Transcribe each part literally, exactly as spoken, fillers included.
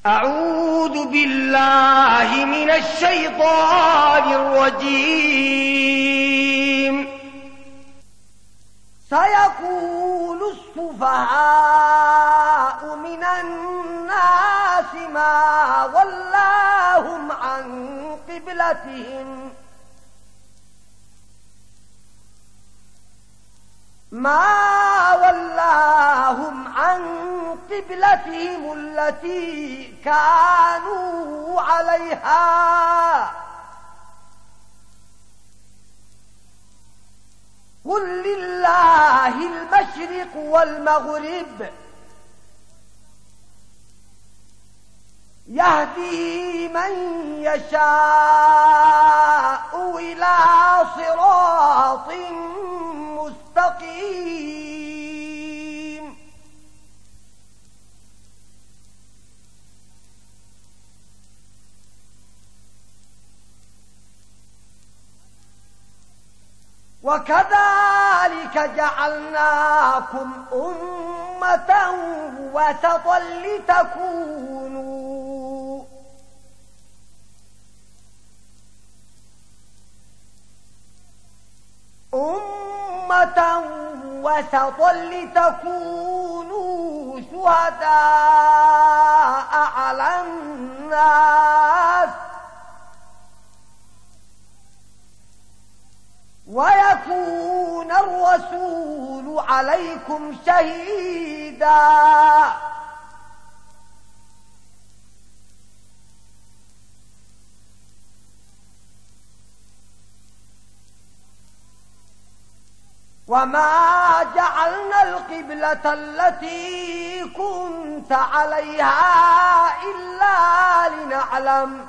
أعوذ بالله من الشيطان الرجيم. سيقول السفهاء من الناس ما ولاهم عن قبلتهم ما ولاهم عن قبلتهم التي كانوا عليها قل لله المشرق والمغرب يهدي من يشاء إلى صراط مستقيم. وكذلك جعلناكم أمة وسطا لتكونوا أمة وسطا لتكونوا شهداء على الناس ويكون الرسول عليكم شهيدا. وما جعلنا القبلة التي كنت عليها إلا لنعلم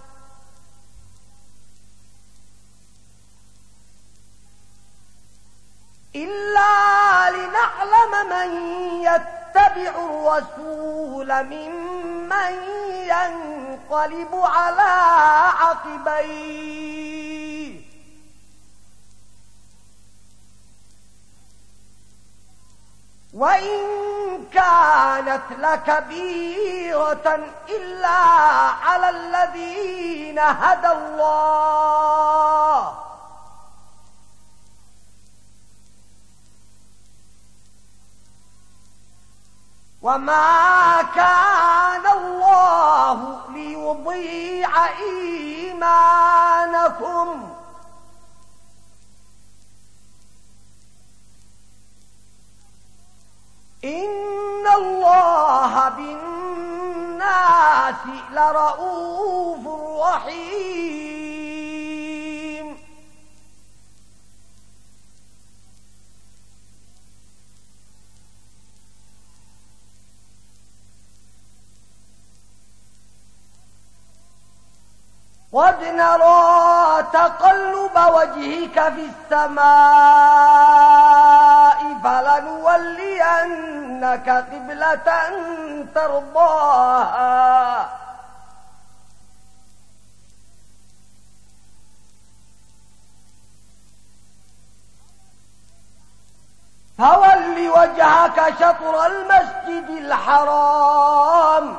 إلا لنعلم من يتبع الرسول ممن ينقلب على عقبيه وإن كانت لكبيرة إلا على الذين هدى الله وما كان الله ليضيع إيمانكم إن الله بالناس لرؤوف رحيم. قد نرى تقلب وجهك في السماء فلنولينك قبلة ترضاها فول وجهك شطر المسجد الحرام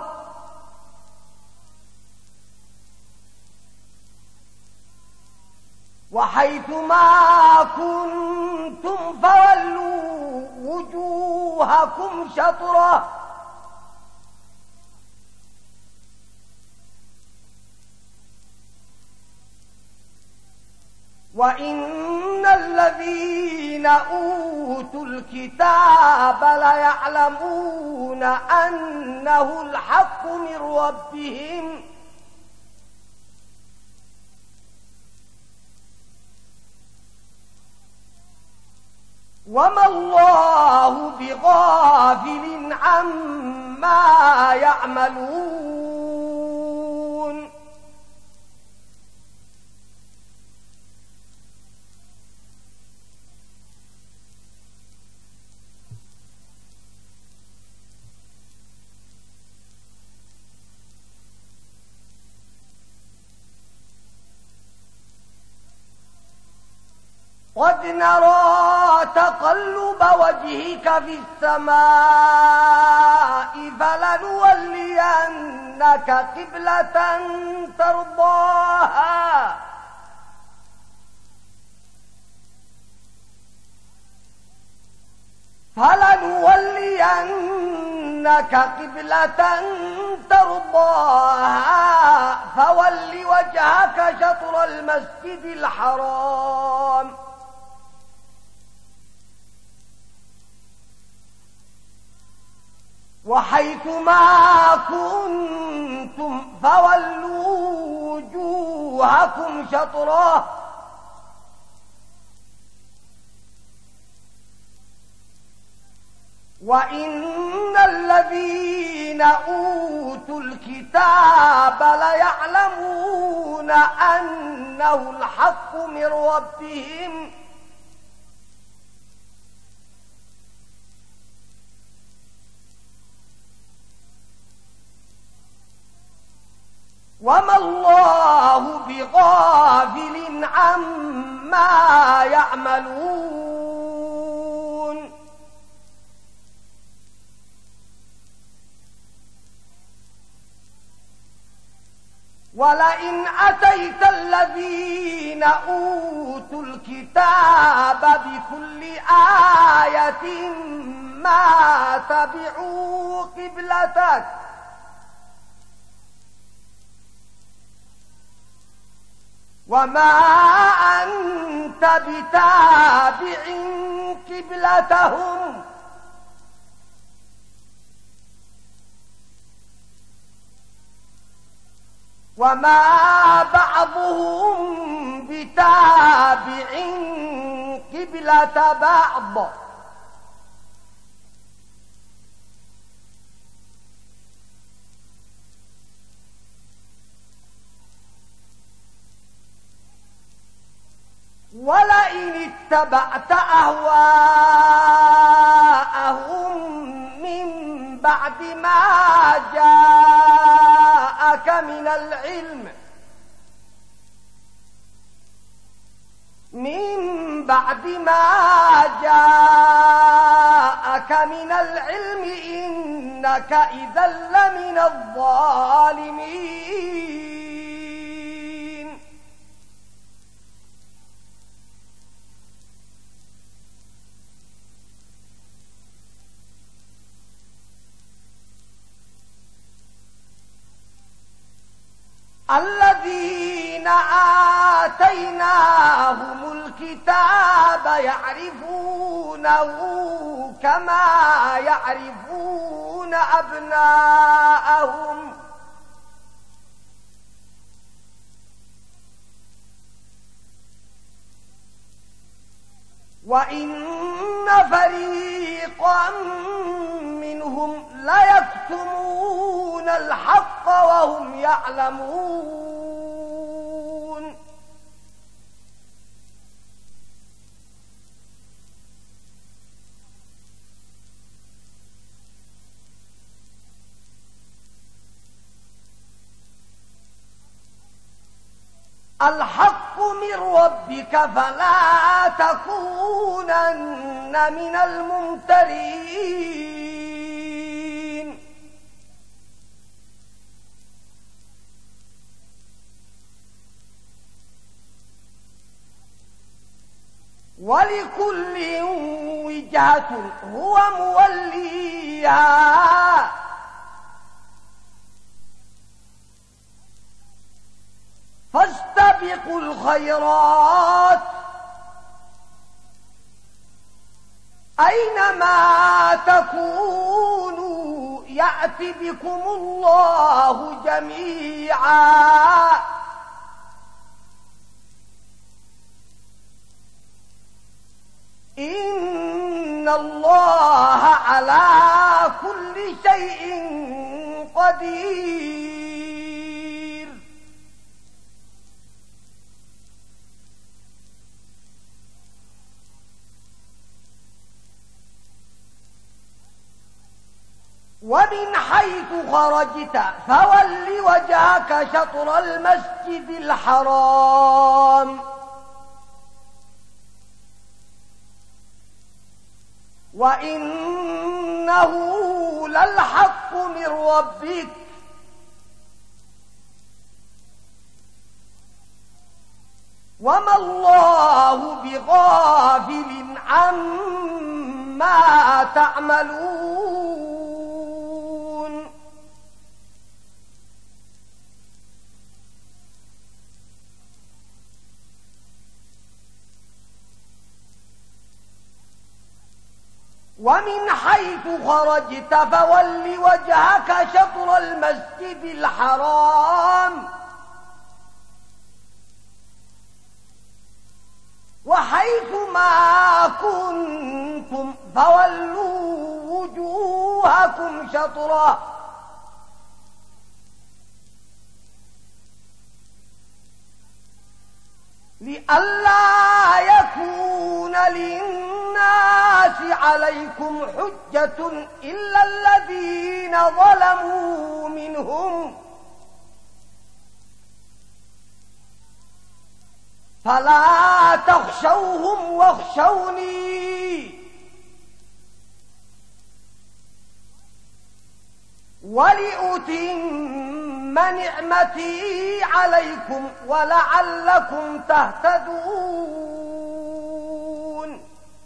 وحيث ما كنتم فولوا وجوهكم شطره وإن الذين أوتوا الكتاب ليعلمون أنه الحق من ربهم وما الله بغافل عما يعملون. قد نرى تقلب وجهك في السماء فلنولين ولنجعلنك قبلة ترضاها فلنولينك قبلة ترضاها فول وجهك شطر المسجد الحرام وحيث ما كنتم فولوا وجوهكم شطره وإن الذين أوتوا الكتاب ليعلمون أنه الحق من ربهم وما الله بغافل عما يعملون ولئن أتيت الذين أوتوا الكتاب بكل آية ما تبعوا قبلتك وما أنت بتابع قبلتهم وما بعضهم بتابع قبلة بعض ولئن اتبعت أهواءهم من بعد ما جاءك من العلم من بعد ما جاءك من العلم إنك إذا لمن الظالمين الذين آتيناهم الكتاب يعرفونه كما يعرفون أبناءهم وإن فريقا منهم ليكتمون الحق وهم يعلمون الحق من ربك فلا تكونن من الممترين ولكل وجهة هو موليها فاستبقوا الخيرات أينما تكونوا يأت بكم الله جميعا إن الله على كل شيء قدير ومن حيث خرجت فول وجهك شطر المسجد الحرام وإنه للحق من ربك وما الله بغافل عما تعملون ومن حيث خرجت فول وجهك شطر المسجد الحرام وحيث ما كنتم فولوا وجوهكم شطرا لئلا يكون للناس عليكم حجة إلا الذين ظلموا منهم فلا تخشوهم واخشوني ولأتم نعمتي عليكم ولعلكم تهتدون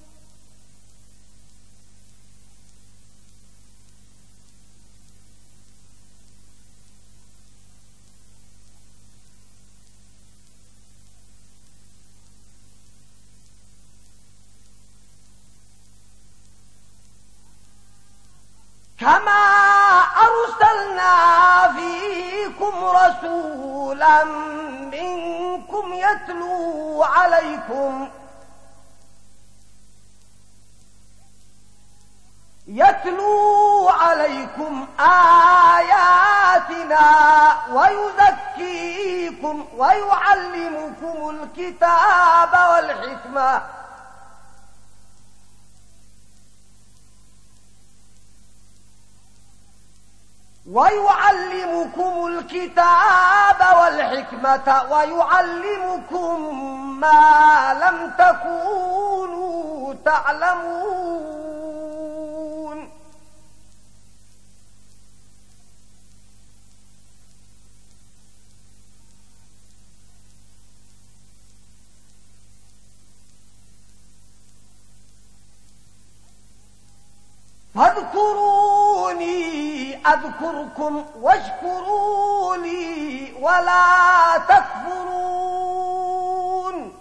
كما أرسلنا فيكم رسولا منكم يتلو عليكم يتلو عليكم آياتنا ويزكيكم ويعلمكم الكتاب والحكمة ويعلمكم الكتاب والحكمة ويعلمكم ما لم تكونوا تعلمون فاذكروني أذكركم واشكروا لي ولا تكفرون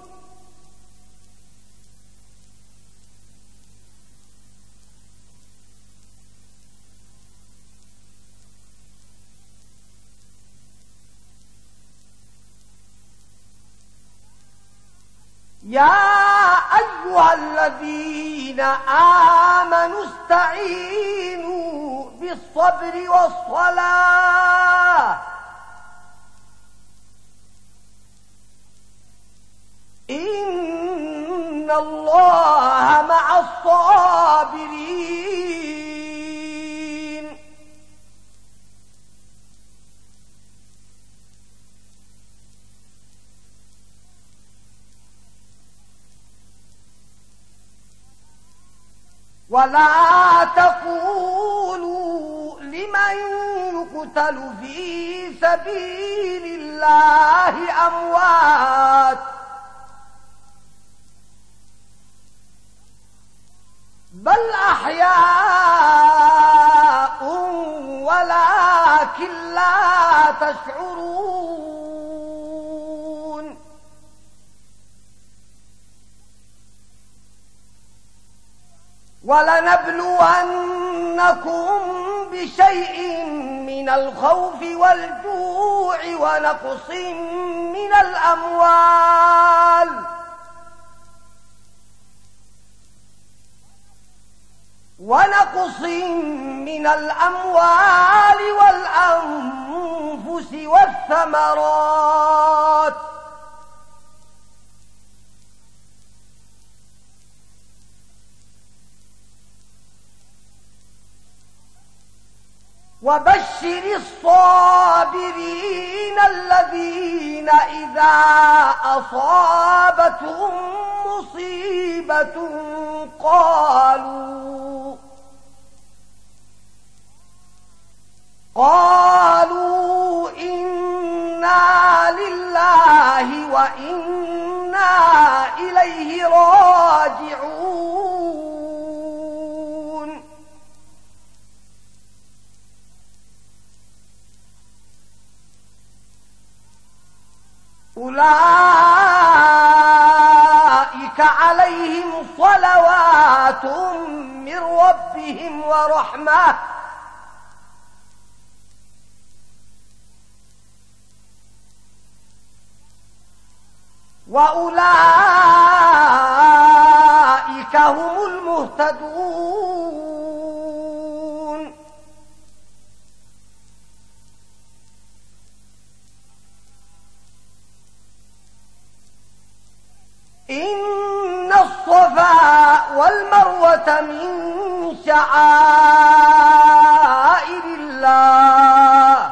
يا أيها الذين آمنوا استعينوا بالصبر والصلاة إن الله مع الصابرين ولا تقولوا لمن يقتل في سبيل الله أموات بل أحياء ولكن لا تشعرون ولنبلونكم بشيء من الخوف والجوع ونقص من الأموال ونقص من الأموال والأنفس والثمرات وبشر الصابرين الذين إذا أصابتهم مصيبة قالوا قالوا إنا لله وإنا إليه راجعون أولئك عليهم صلوات من ربهم ورحمة وأولئك هم المهتدون إن الصفا والمروة من شعائر الله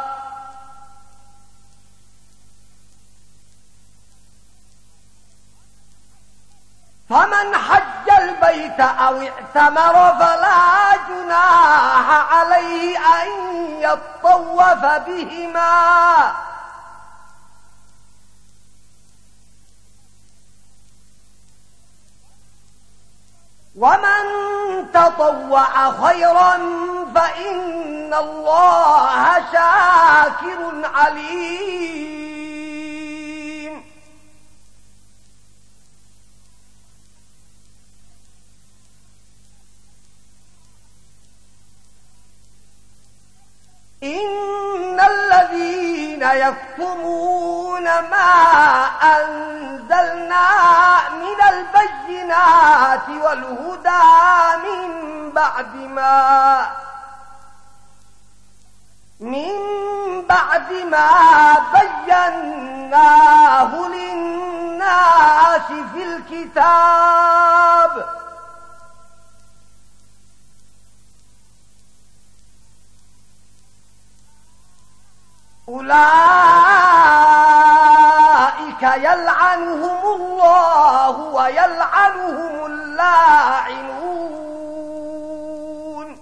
فمن حج البيت أو اعتمر فلا جناح عليه أن يطوف بهما ومن تطوع خيرا فإن الله شاكر عليم إن الذين يكتمون ما أنزلنا من البينات والهدى من بعد ما من بعد ما بيناه للناس في الكتاب أولئك يلعنهم الله ويلعنهم اللاعنون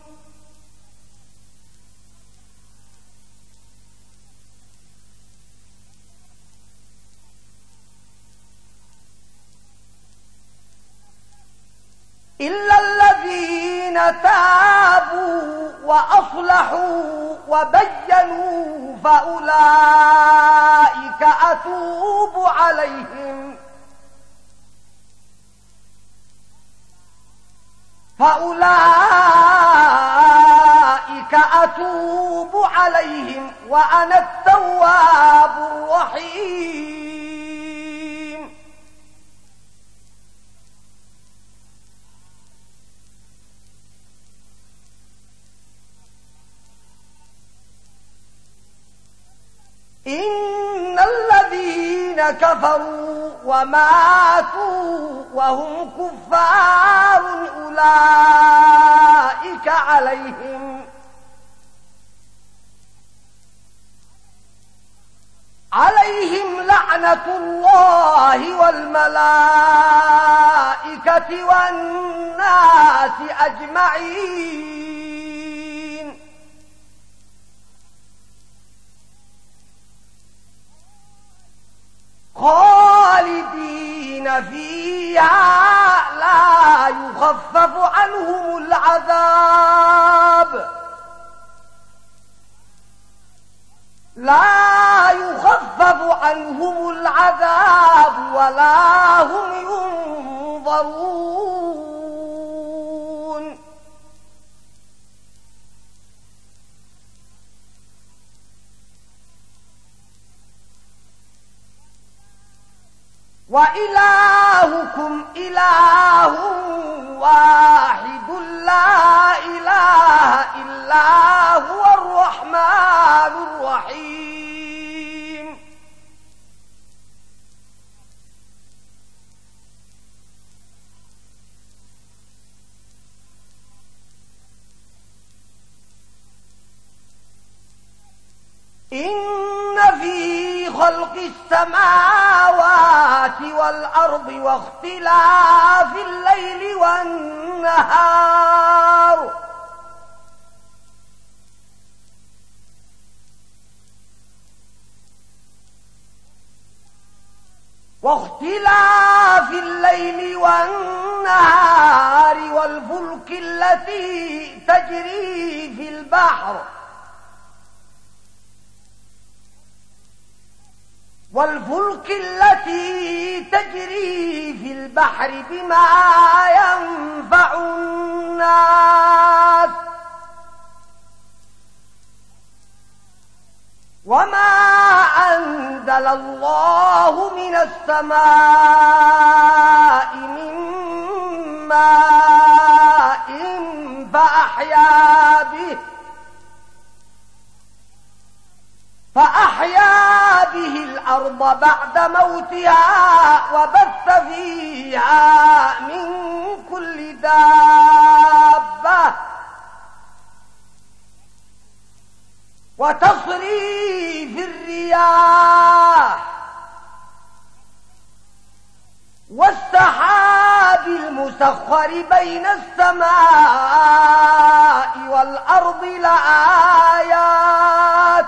إلا الذين تابوا وأصلحوا وبينوا فأولئك أتوب عليهم فأولئك أتوب عليهم وأنا التواب الرحيم إن الذين كفروا وماتوا وهم كفار أولئك عليهم عليهم لعنة الله والملائكة والناس أجمعين خالدين فيها لا يخفف عنهم العذاب لا يخفف عنهم العذاب ولا هم ينظرون وإلهكم إله واحد لا إله إلا هو الرحمن الرحيم إن في خلق السماوات والأرض واختلاف الليل والنهار واختلاف الليل والنهار والفلك التي تجري في البحر والفلك التي تجري في البحر بما ينفع الناس وما أنزل الله من السماء من ماء فأحيا به فأحيا به الأرض بعد موتها وبث فيها من كل دابة وتصريف الرياح والسحاب المسخر بين السماء والأرض لآيات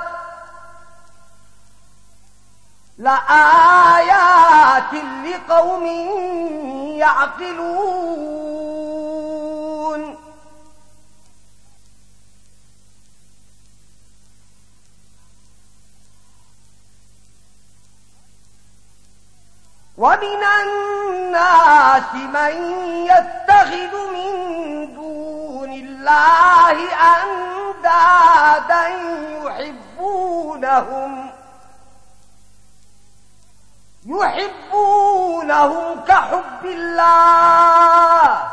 لآيات لقوم يعقلون ومن الناس من يتخذ من دون الله أندادا يحبونهم يحبونهم كحب الله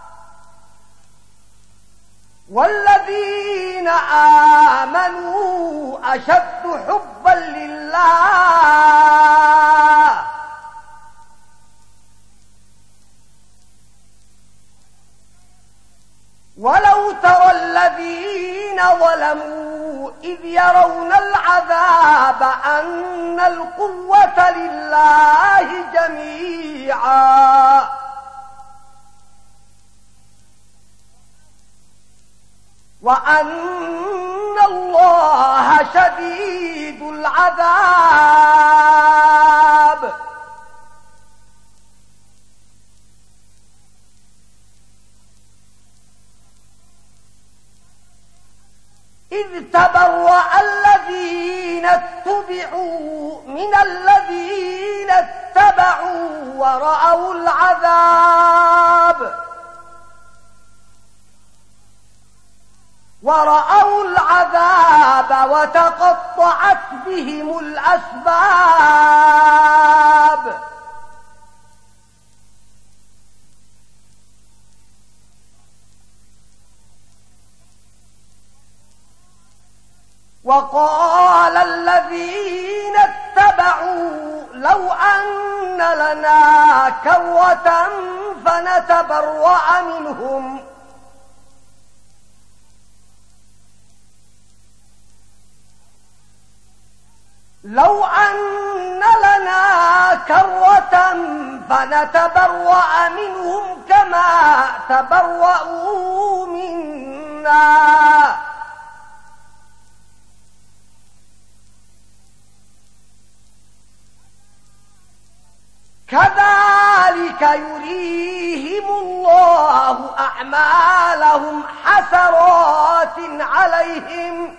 والذين آمنوا أشد حبا لله ولو ترى الذين ظلموا إذ يرون العذاب أن القوة لله جميعا وأن الله شديد العذاب إذ تبرأ الذين اتبعوا من الذين اتبعوا ورأوا العذاب ورأوا العذاب وتقطعت بهم الأسباب وقال الذين اتبعوا لو أن لنا كرة فنتبرأ منهم لو أن لنا كرة فنتبرأ منهم كما تبرأوا منا كذلك يريهم الله أعمالهم حسرات عليهم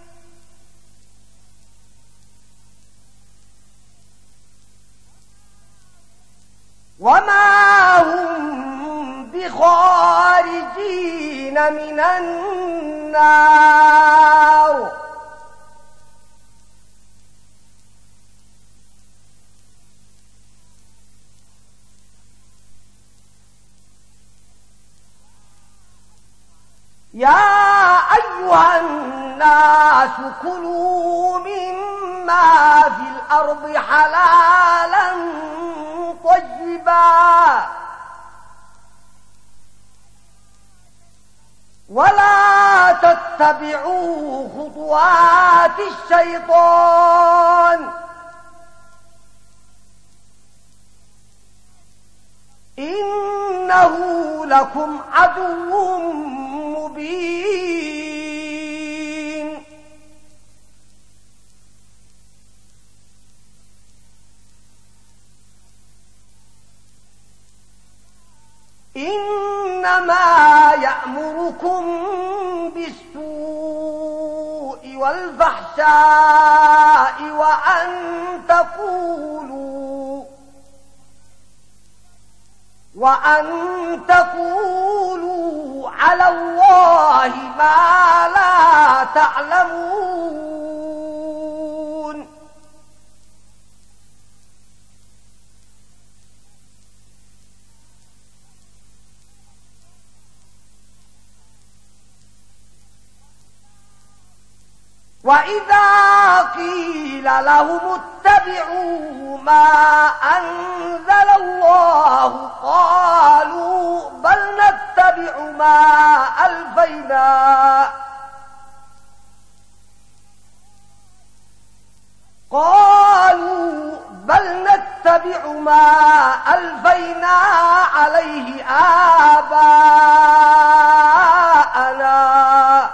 وما هم بخارجين من النار يا أيها الناس كلوا مما في الأرض حلالا طيبا ولا تتبعوا خطوات الشيطان إنه لكم عدو مبين إنما يأمركم بالسوء والفحشاء وأن تقولوا وأن تقولوا على الله ما لا تعلمون. وإذا قيل لهم اتبعوا ما أنزل الله قالوا بل نتبع ما ألفينا قالوا بل نتبع ما ألفينا عليه آباءنا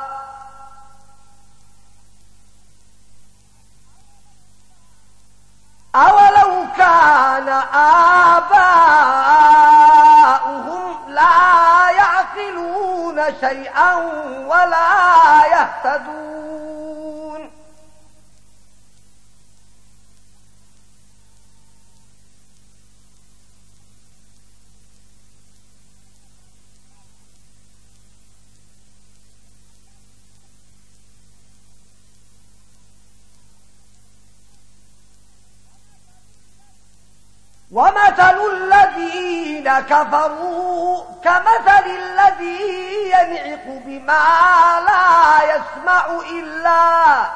أولو كان آباؤهم لا يعقلون شيئا ولا يهتدون. ومثل الذين كفروا كمثل الذي ينعق بما لا يسمع إلا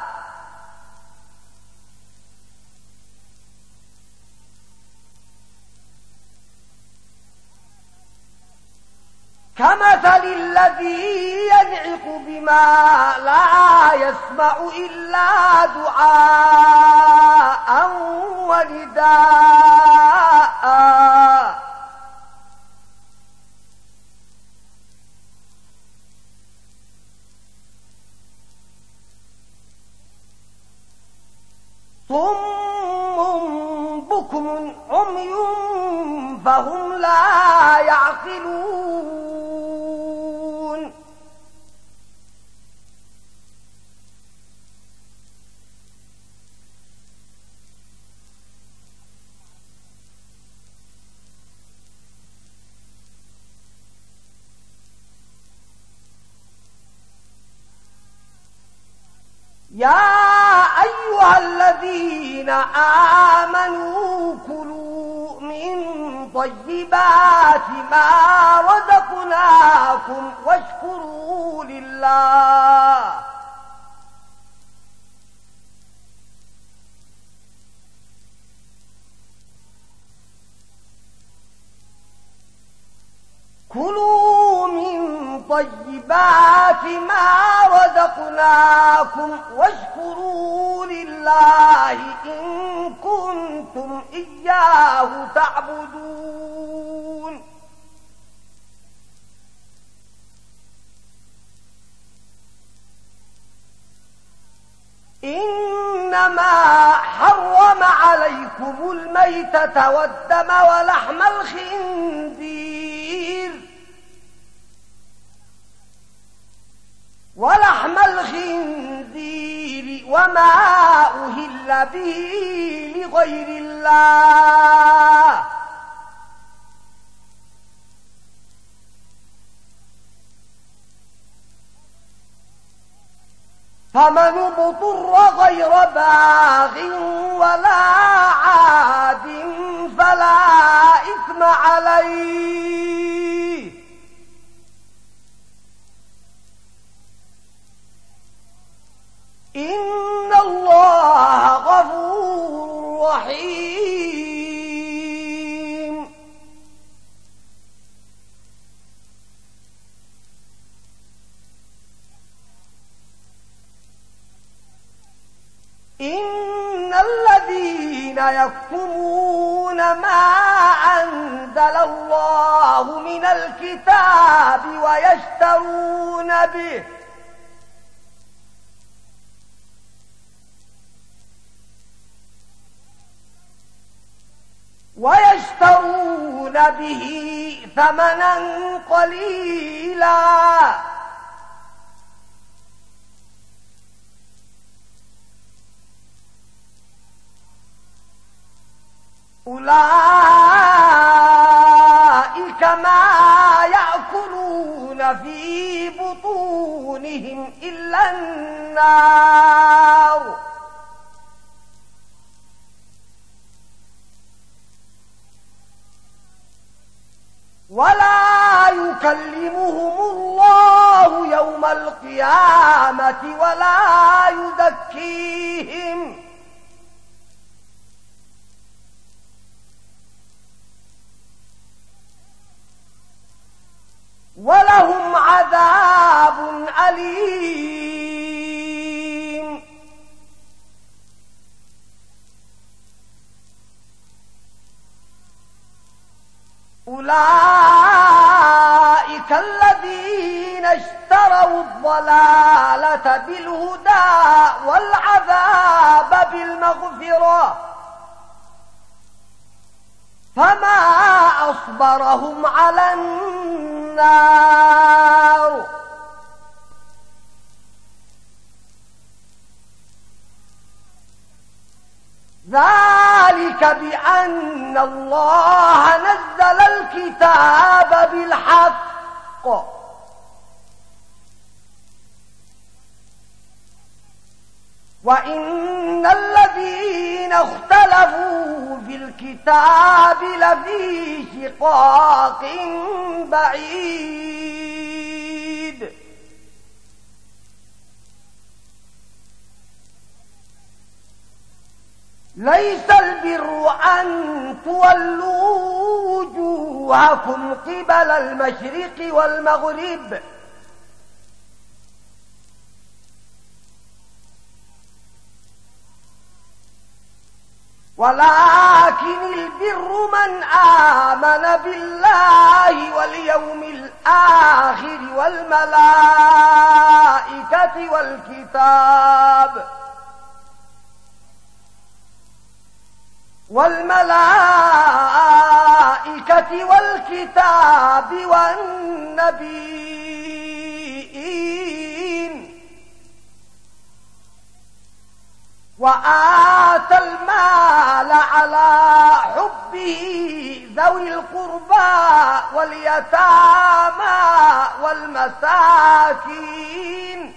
كمثل الذي ينعق بما لا يسمع إلا دعاء ونداء صم بكم عمي فهم لا يعقلون. يا أيها الذين آمنوا كلوا من طيبات ما رزقناكم واشكروا لله كلوا من طيبات ما رزقناكم واشكروا لله إن كنتم إياه تعبدون. إنما حرم عليكم الميتة والدم ولحم الخنزير ولحم الخنزير وما أهل به لغير الله فمن اضطر غير باغ ولا عاد فلا إثم عليه إن الله غفور رحيم. إن الذين يكتمون ما أنزل الله من الكتاب ويشترون به ويشترون به ثمنا قليلا أولئك ما يأكلون في بطونهم إلا النار ولا يكلمهم الله يوم القيامة ولا يزكيهم ولهم عذاب أليم أولئك الذين اشتروا الضلالة بالهدى والعذاب بالمغفرة فما أصبرهم على النار ذلك بأن الله نزل الكتاب بالحق وإن الذين اختلفوا في الكتاب لفي شقاق بعيد ليس البر أن تولوا وجوهكم قبل المشرق والمغرب ولكن البر من آمن بالله واليوم الآخر والملائكة والكتاب والملائكة والكتاب والنبيين وآتى المال على حبه ذوي القربى واليتامى والمساكين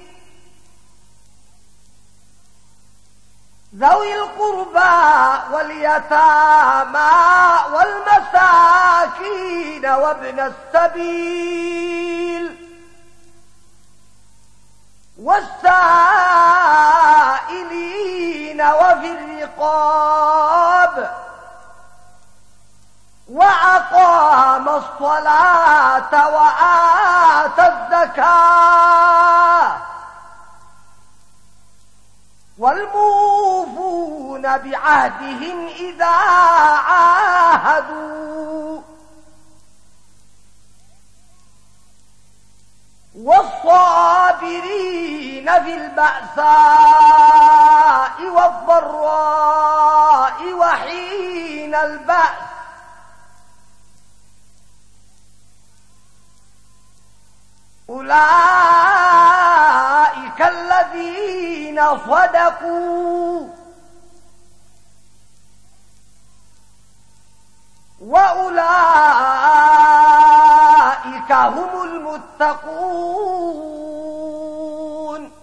ذوي القربى واليتامى والمساكين وابن السبيل والسائلين وفي الرقاب وأقام الصلاة وآتى الزكاة والموفون بعهدهم إذا عاهدوا والصابرين في البأساء والضراء وحين البأس أولئك الذين صدقوا وأولئك هم المتقون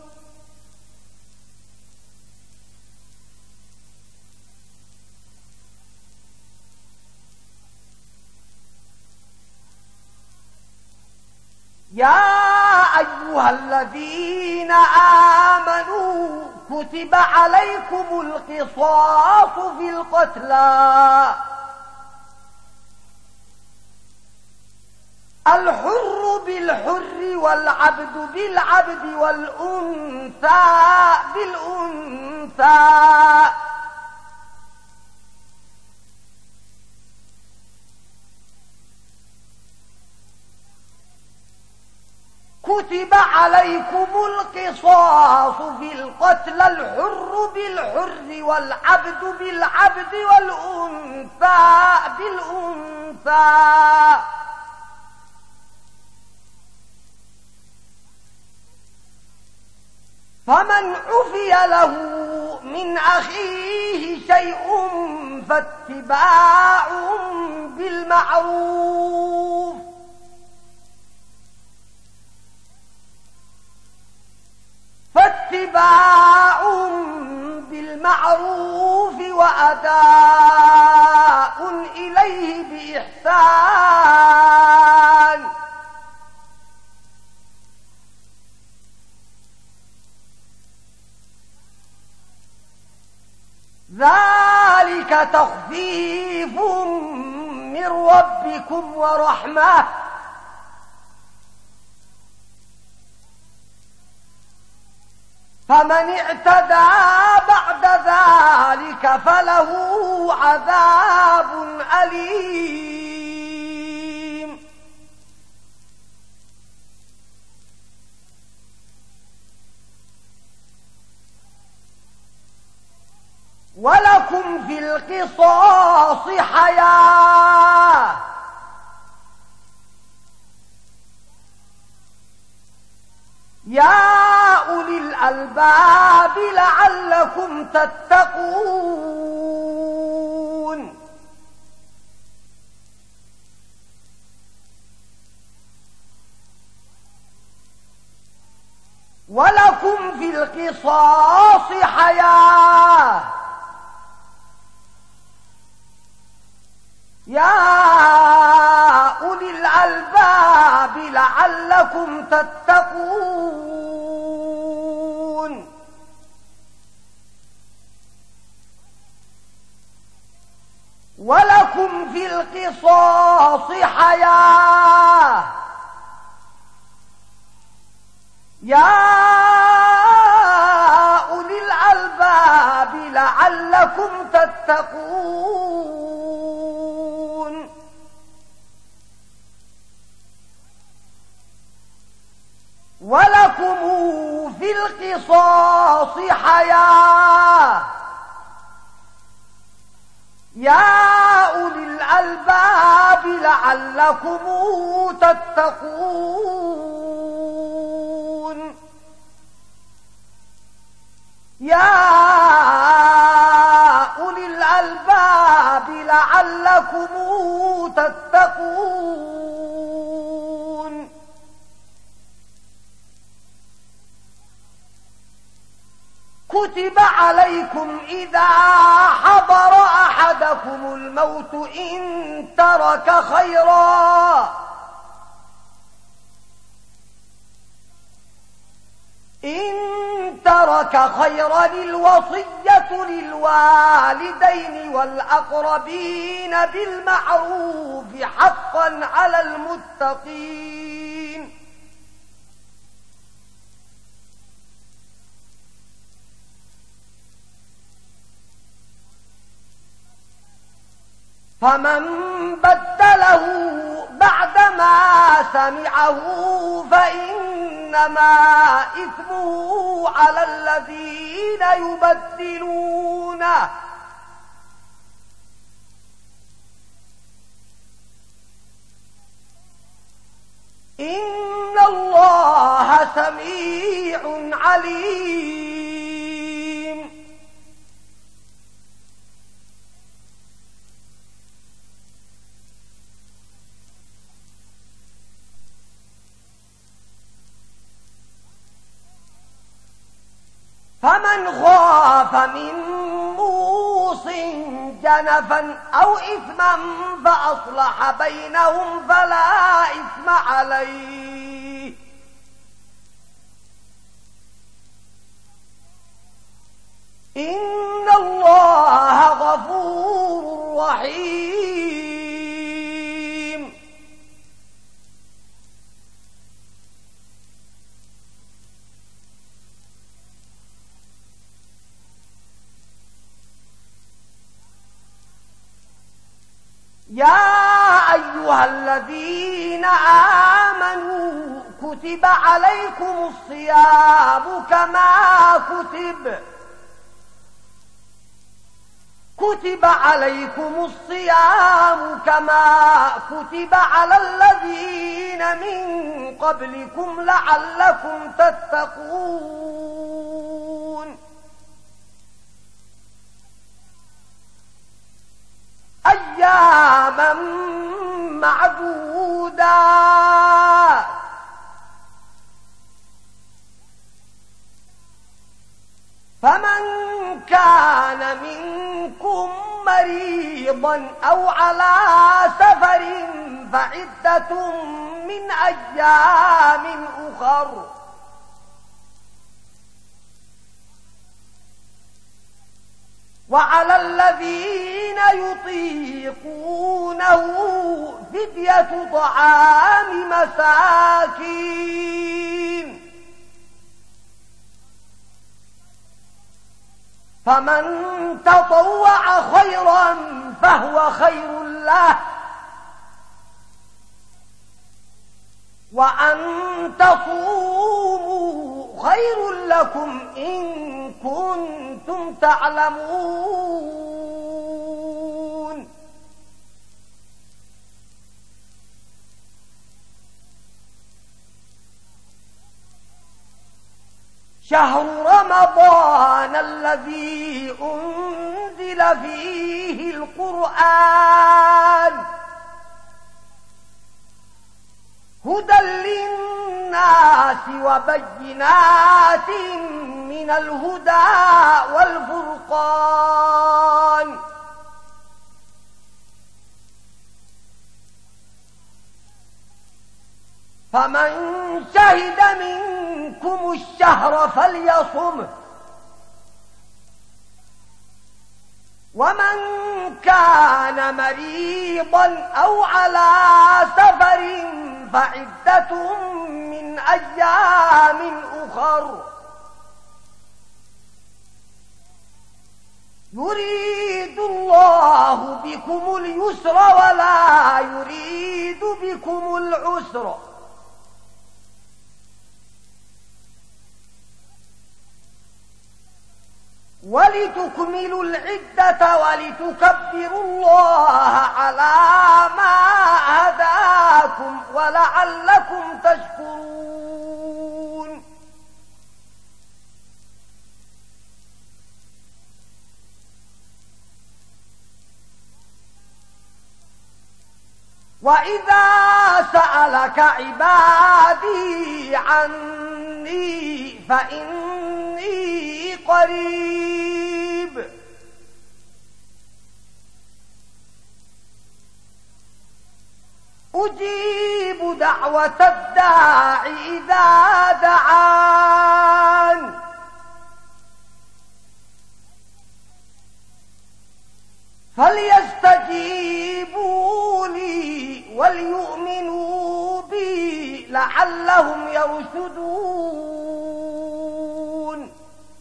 يا أيها الذين آمنوا كتب عليكم القصاص في القتلى الحر بالحر والعبد بالعبد والأنثى بالأنثى كتب عليكم القصاص في القتلى الحر بالحر والعبد بالعبد والأنثى بالأنثى فمن عفي له من أخيه شيء فاتباع بالمعروف فاتباع بالمعروف وأداء إليه بإحسان ذلك تخفيف من ربكم ورحمة فمن اعتدى بعد ذلك فله عذاب أليم ولكم في القصاص حياة يا أولي الألباب لعلكم تتقون ولكم في القصاص حياة يا أولي الألباب لعلكم تتقون ولكم في القصاص حياة يا أولي الألباب لعلكم تتقون ولكم في القصاص حياة يا أولي الألباب لعلكم تتقون يا أولي الألباب لعلكم تتقون كتب عليكم إذا حضر أحدكم الموت إن ترك خيرا إن ترك خيرا الوصية للوالدين والأقربين بالمعروف حقا على المتقين فمن بدله بعدما سمعه فإنما إثمه على الذين يبدلونه إن الله سميع عليم فمن خاف من موص جنفا أو إثما فأصلح بينهم فلا إثم عليه إن الله غفور رحيم يا أيها الذين آمنوا كتب عليكم الصيام كما كتب كتب عليكم الصيام كما كتب على الذين من قبلكم لعلكم تتقون أياما معدودات فمن كان منكم مريضا أو على سفر فعدة من أيام أخر وعلى الذين يطيقونه فدية طعام مساكين فمن تطوع خيرا فهو خير له وأن تصوموا خير لكم إن كنتم تعلمون شهر رمضان الذي أنزل فيه القرآن هدى للناس وبينات من الهدى والفرقان فمن شهد منكم الشهر فليصمه ومن كان مريضا أو على سفر فعدة من أيام أخر يريد الله بكم اليسر ولا يريد بكم العسر ولتكملوا العدة ولتكبروا الله على ما هداكم ولعلكم تشكرون وإذا سألك عبادي عني فإني قريب أجيب دعوة الداع إذا دعان فليستجيبوا لي وليؤمنوا بي لعلهم يرشدون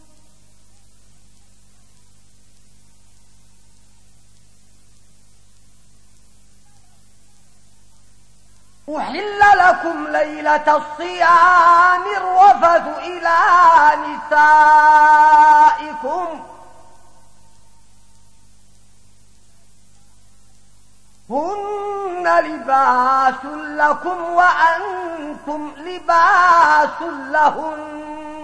أحل لكم ليلة الصيام الرفث إلى نسائكم هن لباس لكم وأنتم لباس لهن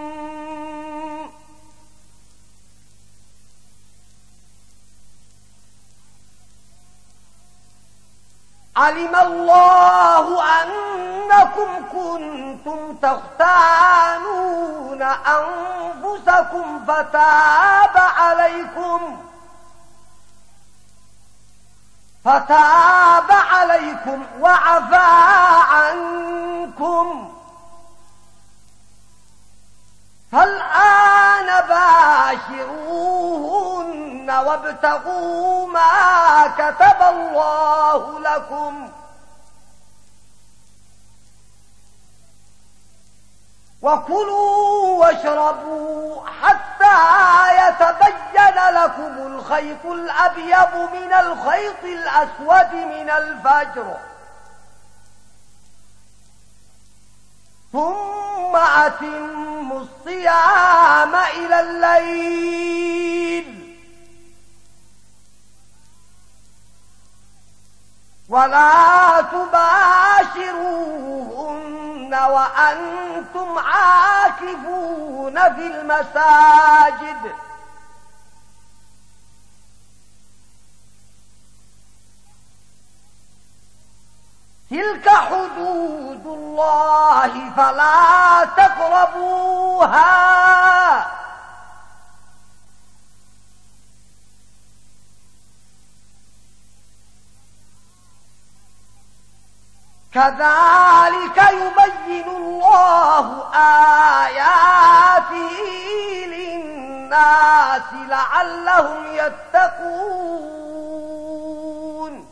علم الله أنكم كنتم تختانون أنفسكم فتاب عليكم فتاب عليكم وعفى عنكم فالآن باشروهن وابتغوا ما كتب الله لكم وكلوا واشربوا حتى يتبين لكم الخيط الأبيض من الخيط الأسود من الفجر ثم أتموا الصيام إلى الليل ولا تباشروهن وأنتم عاكفون في المساجد تلك حدود الله فلا تقربوها كذلك يبين الله آياته للناس لعلهم يتقون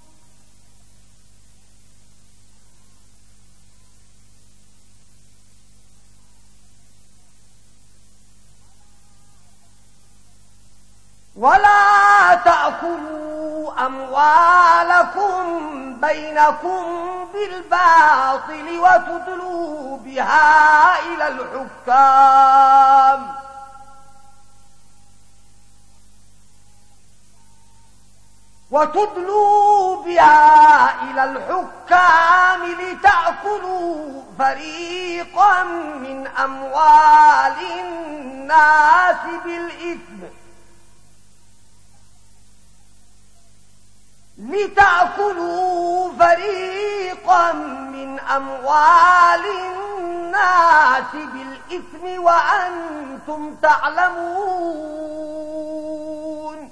ولا تأكلوا أموالكم بينكم بالباطل وتدلوا بها إلى الحكام وتدلوا بها إلى الحكام لتأكلوا فريقا من أموال الناس بالإثم لتأكلوا فريقا من أموال الناس بالإثم وأنتم تعلمون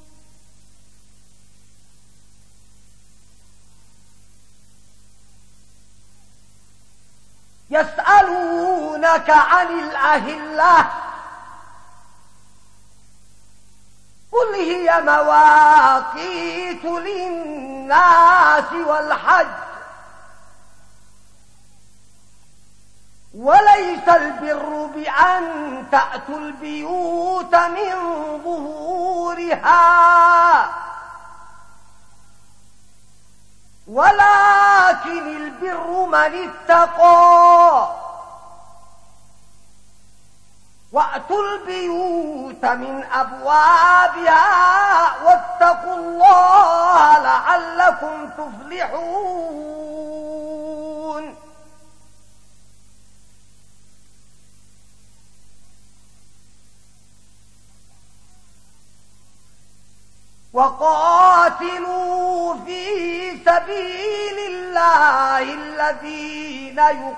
يسألونك عن الأهلة قل هي مواقيت للناس والحج وليس البر بأن تأتوا البيوت من ظهورها ولكن البر من اتقى وأتوا البيوت من أبوابها واتقوا الله لعلكم تفلحون وقاتلوا في سبيل الله الذين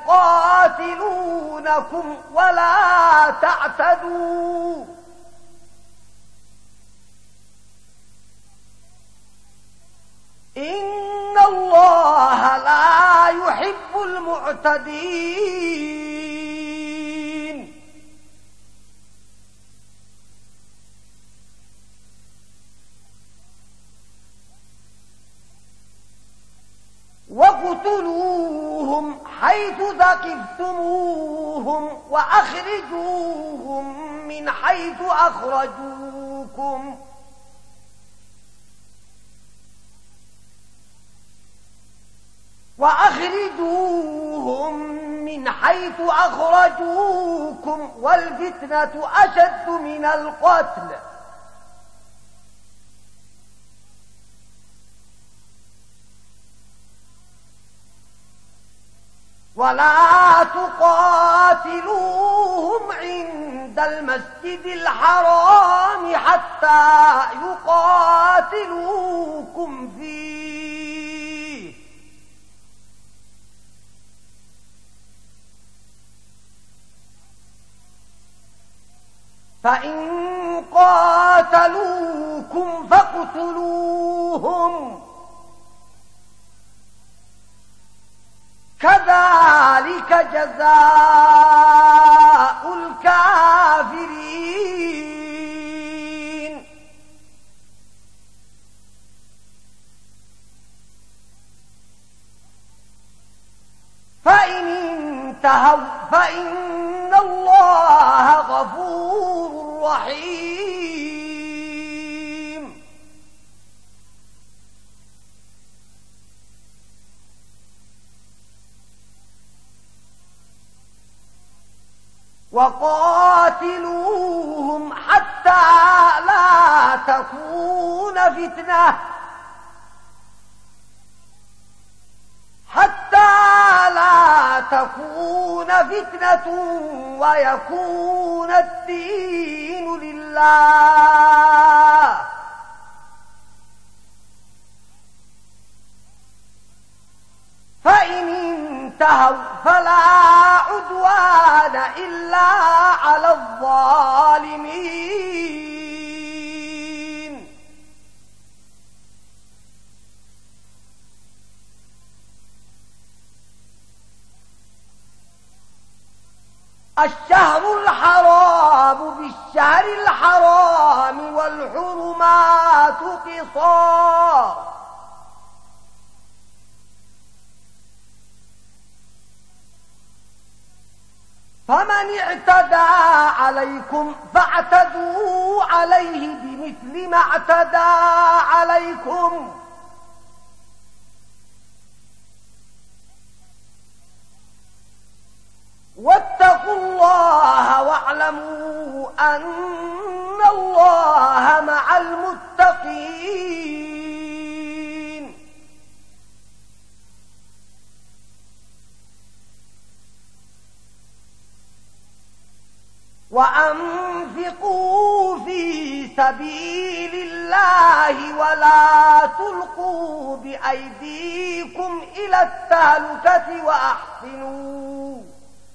يقاتلونكم ولا تعتدوا إن الله لا يحب المعتدين وقتلوهم حيث ثقفتموهم وأخرجوهم من حيث أخرجوكم وأخرجوهم من حيث أخرجوكم والفتنة أشد من القتل ولا تقاتلوهم عند المسجد الحرام حتى يقاتلوكم فيه فإن قاتلوكم فاقتلوهم كذلك جزاء الكافرين فإن انتهوا فإن الله غفور رحيم وقاتلوهم حتى لا تكون فتنة تكون فتنة ويكون الدين لله. فإن انتهوا فلا عدوان إلا على الظالمين. الشهر الحرام بالشهر الحرام والحرمات قصاص، فمن اعتدى عليكم فاعتدوا عليه بمثل ما اعتدى عليكم، واتقوا الله واعلموا أن الله مع المتقين. وأنفقوا في سبيل الله ولا تلقوا بأيديكم إلى التهلكة وأحسنوا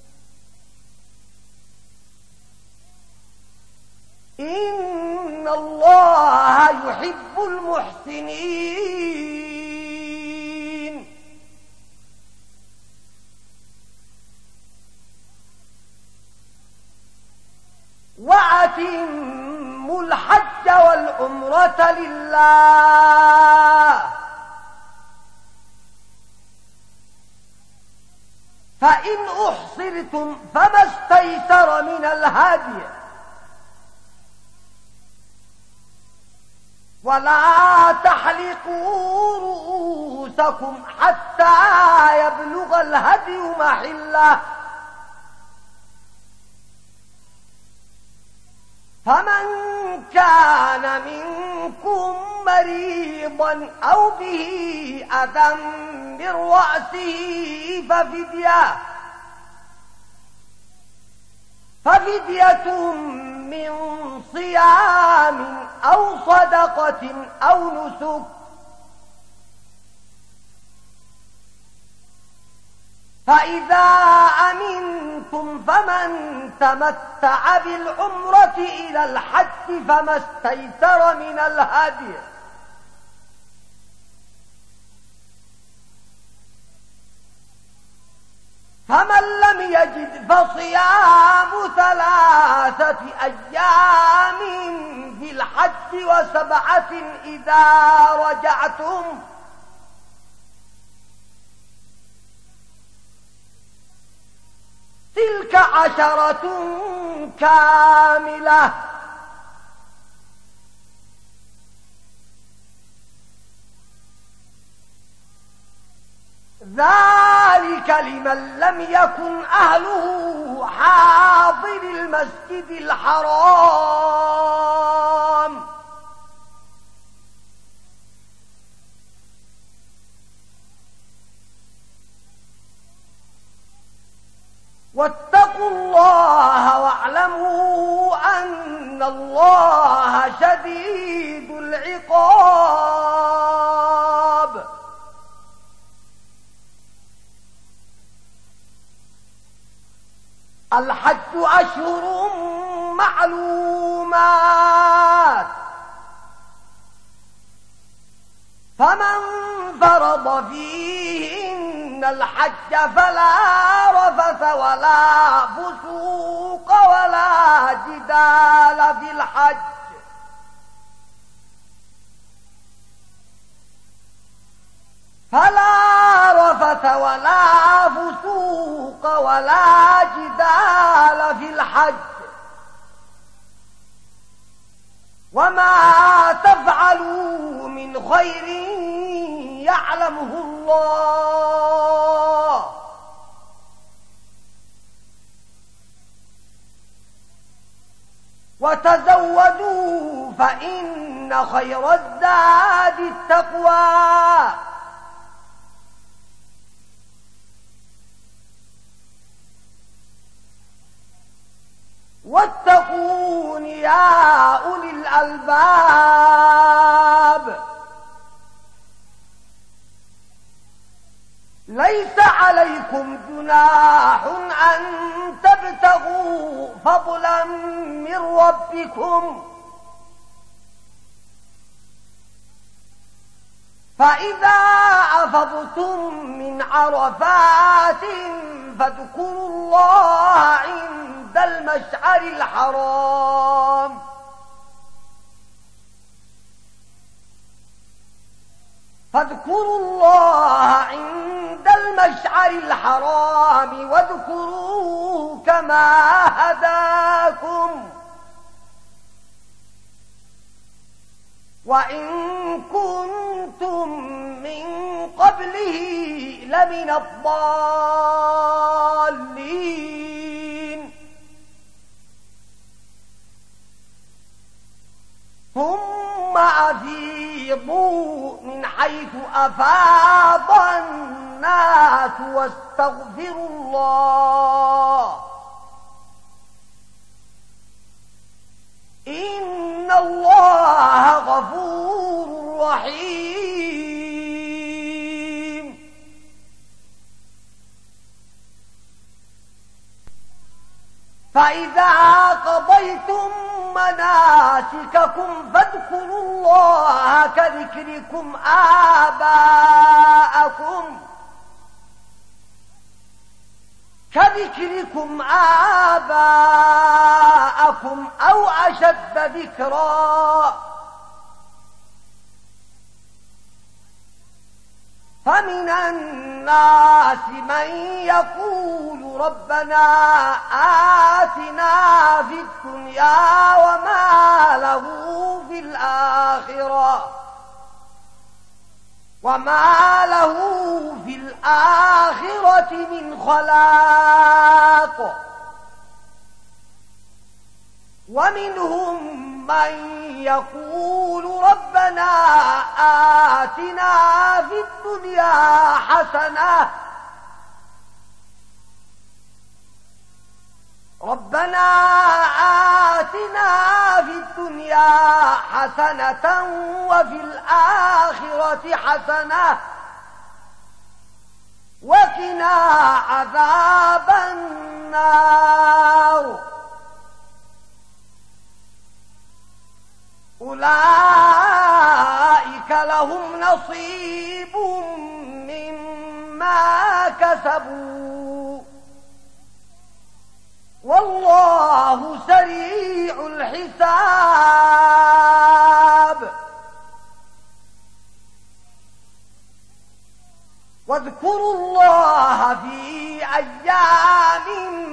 إن الله يحب المحسنين. وأتموا الحج والعمرة لله، فإن أحصرتم فما استيسر من الهدي، ولا تحلقوا رؤوسكم حتى يبلغ الهدي محله، فمن كان منكم مريضا أو به أذى من رأسه ففدية ففدية من صيام أو صدقة أو نسك، فإذا أمنتم فمن تمتع بالعمرة إلى الحج فما استيسر من الهدي، فمن لم يجد فصيام ثلاثة أيام في الحج وسبعة إذا رجعتم، تلك عشرة كاملة. ذلك لمن لم يكن أهله حاضر المسجد الحرام، واتقوا الله واعلموا أن الله شديد العقاب. الحج أشهر معلومات، فمن فرض فيهن الحج فلا رفث ولا فسوق ولا جدال في الحج، فلا رفث ولا فسوق ولا جدال في الحج، وما تفعلوا من خير يعلمه الله، وتزودوا فإن خير الزاد التقوى، واتقون يا أولي الألباب. ليس عليكم جناح أن تبتغوا فضلا من ربكم، فإذا أفضتم من عرفات فاذكروا الله عند المشعر الحرام فاذكروا الله عند المشعر الحرام واذكروه كما هداكم وإن كنتم من قبله لمن الضالين. ثم أفيضوا من حيث أفاض الناس واستغفروا الله إن الله غفور رحيم. فإذا قضيتم مناسككم فاذكروا الله كذكركم آباءكم كذكركم آباءكم أو أشد ذكرا. فمن الناس من يقول ربنا آتنا في الدنيا وما له في الآخرة وما له في الآخرة من خلاق. ومنهم من يقول ربنا آتنا في الدنيا حسنة ربنا آتنا في الدنيا حسنة وفي الآخرة حسنة وقنا عذاب النار. أولئك لهم نصيب مما كسبوا والله سريع الحساب. واذكروا الله في أيام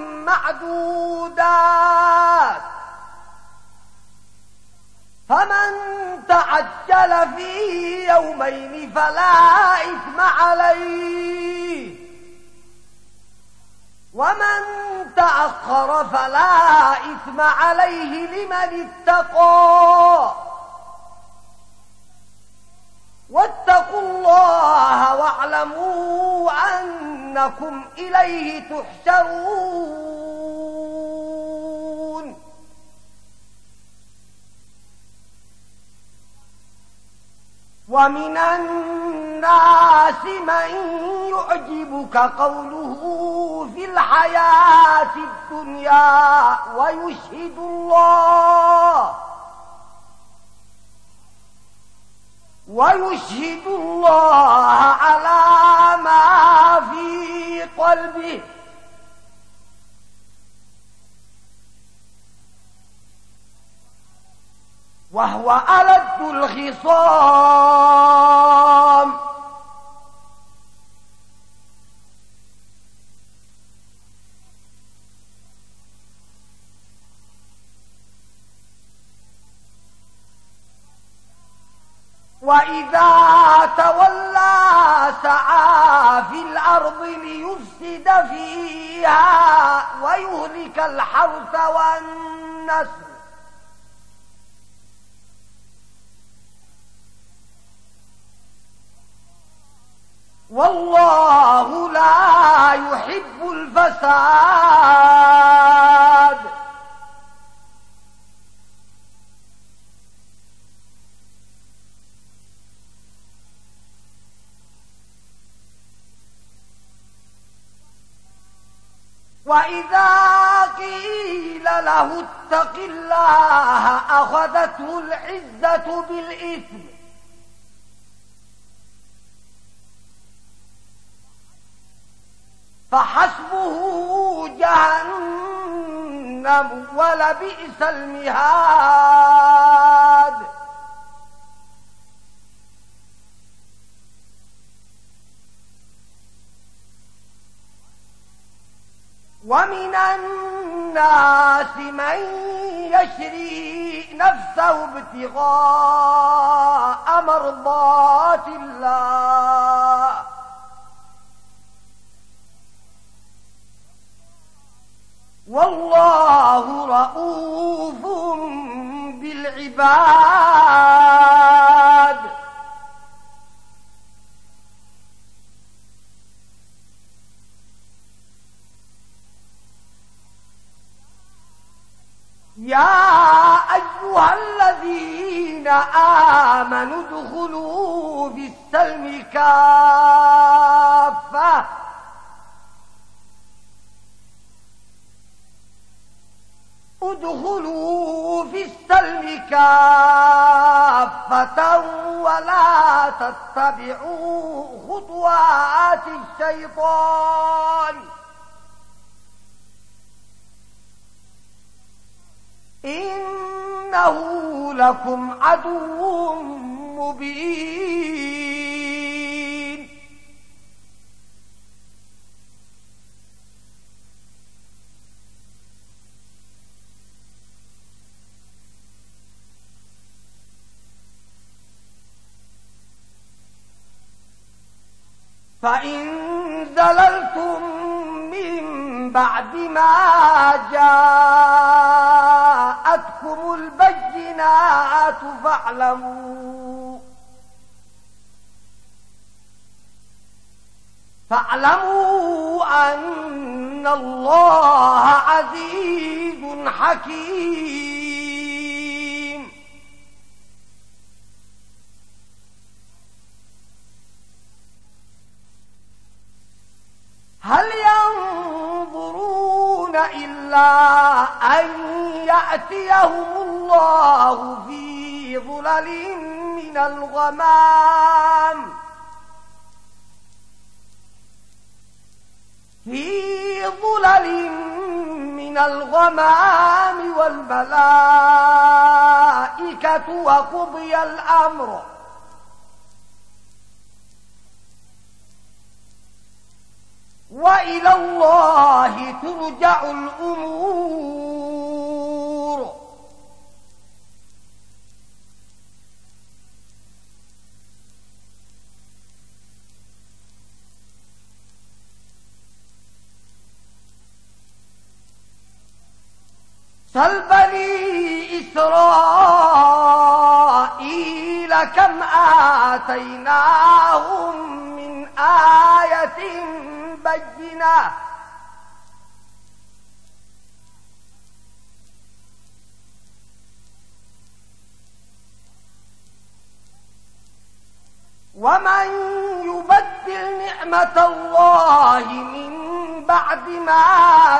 معدودات فمن تعجل في يومين فلا إثم عليه ومن تأخر فلا إثم عليه لمن اتقى. واتقوا الله واعلموا أنكم إليه تحشرون. ومن الناس من يعجبك قوله في الحياة الدنيا ويشهد الله ويشهد الله على ما في قلبه وهو ألد الخصام. وإذا تولى سعى في الأرض ليفسد فيها ويهلك الحرث والنسل والله لا يحب الفساد. وإذا قيل له اتق الله أخذته العزة بالإثم فحسبه جهنم ولبئس المهاد ومن الناس من يشري نفسه ابتغاء مرضات الله والله رؤوف بالعباد يا أيها الذين آمنوا ادخلوا في السلم كافة ادخلوا في السلم كافة ولا تتبعوا خطوات الشيطان إنه لكم عدو مبين فإن زللتم من بعد ما جاءتكم البينات فاعلموا فاعلموا أن الله عزيز حكيم هل ينظرون إلا أن يأتيهم الله في ظلل من الغمام في ظلل من الغمام والملائكة وقضي الأمر وإلى الله ترجع الأمور سل بني إسرائيل كم آتيناهم من آية بينة ومن يبدل نعمة الله من بعد ما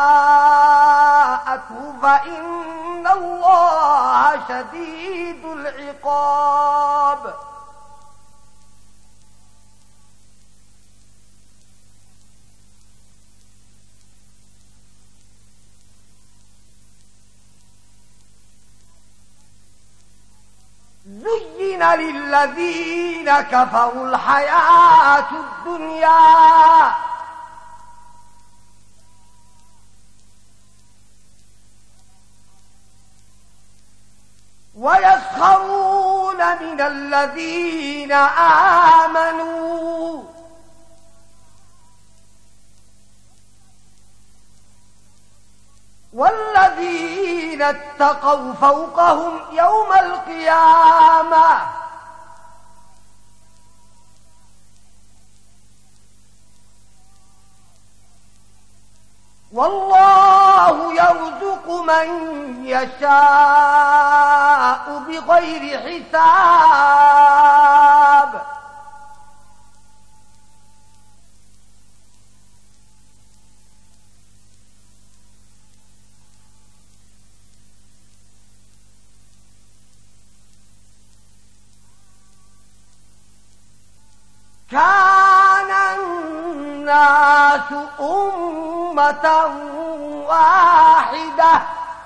جاءته فإن الله شديد العقاب زين للذين كفروا الحياة الدنيا ويسخرون من الذين آمنوا والذين اتقوا فوقهم يوم القيامة والله يرزق من يشاء بغير حساب كان الناس أمة واحدة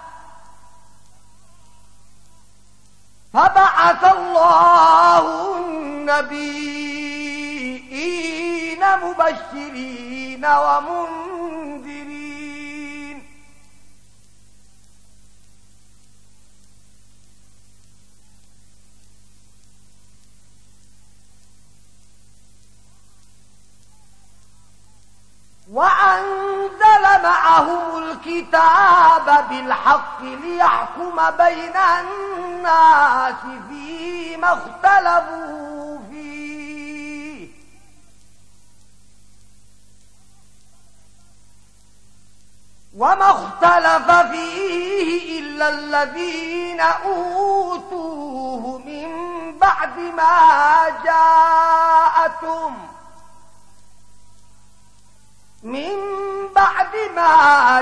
فبعث الله النبيين مبشرين ومنذرين وأنزل معهم الكتاب بالحق ليحكم بين الناس فيما اختلفوا فيه وما اختلف فيه إلا الذين أوتوه من بعد ما جاءتهم من بعد ما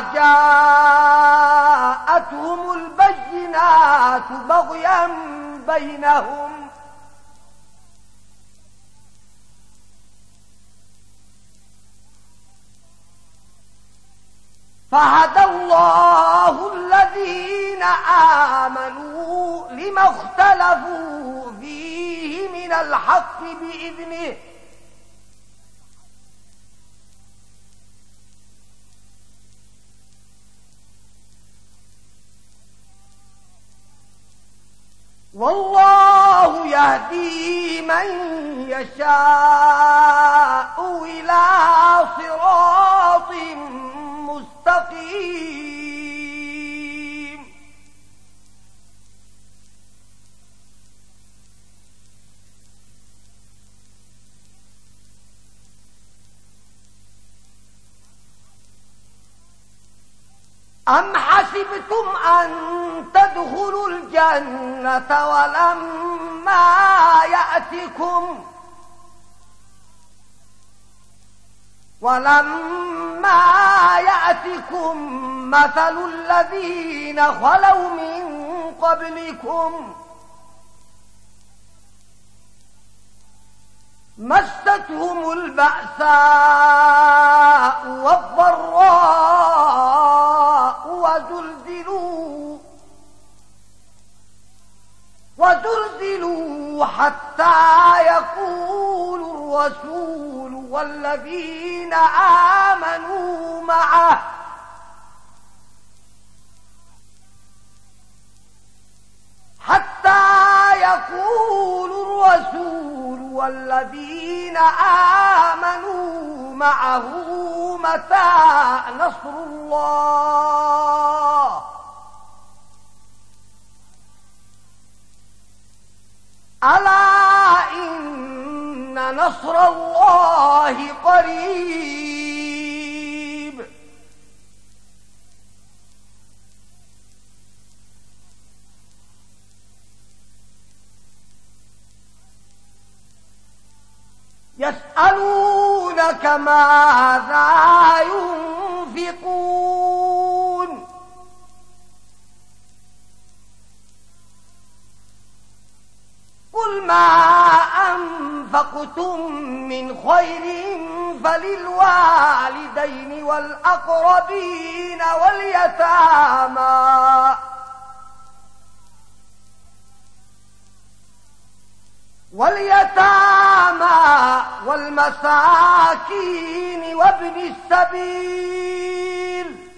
جاءتهم البينات بغيا بينهم فهدى الله الذين آمنوا لما اختلفوا فيه من الحق بإذنه والله يهدي من يشاء إلى صراط مستقيم أم حسبتم أن تدخلوا الجنة ولما يأتكم ولما يأتكم مثل الذين خلوا من قبلكم مستهم البأساء والضراء وزلزلوا وزلزلوا حتى يقول الرسول والذين آمنوا معه حتى يقول الرسول والذين آمنوا معه متى نصر الله ألا إن نصر الله قريب يسألونك ماذا ينفقون قل ما أنفقتم من خير فللوالدين والأقربين واليتامى واليتامى والمساكين وابن السبيل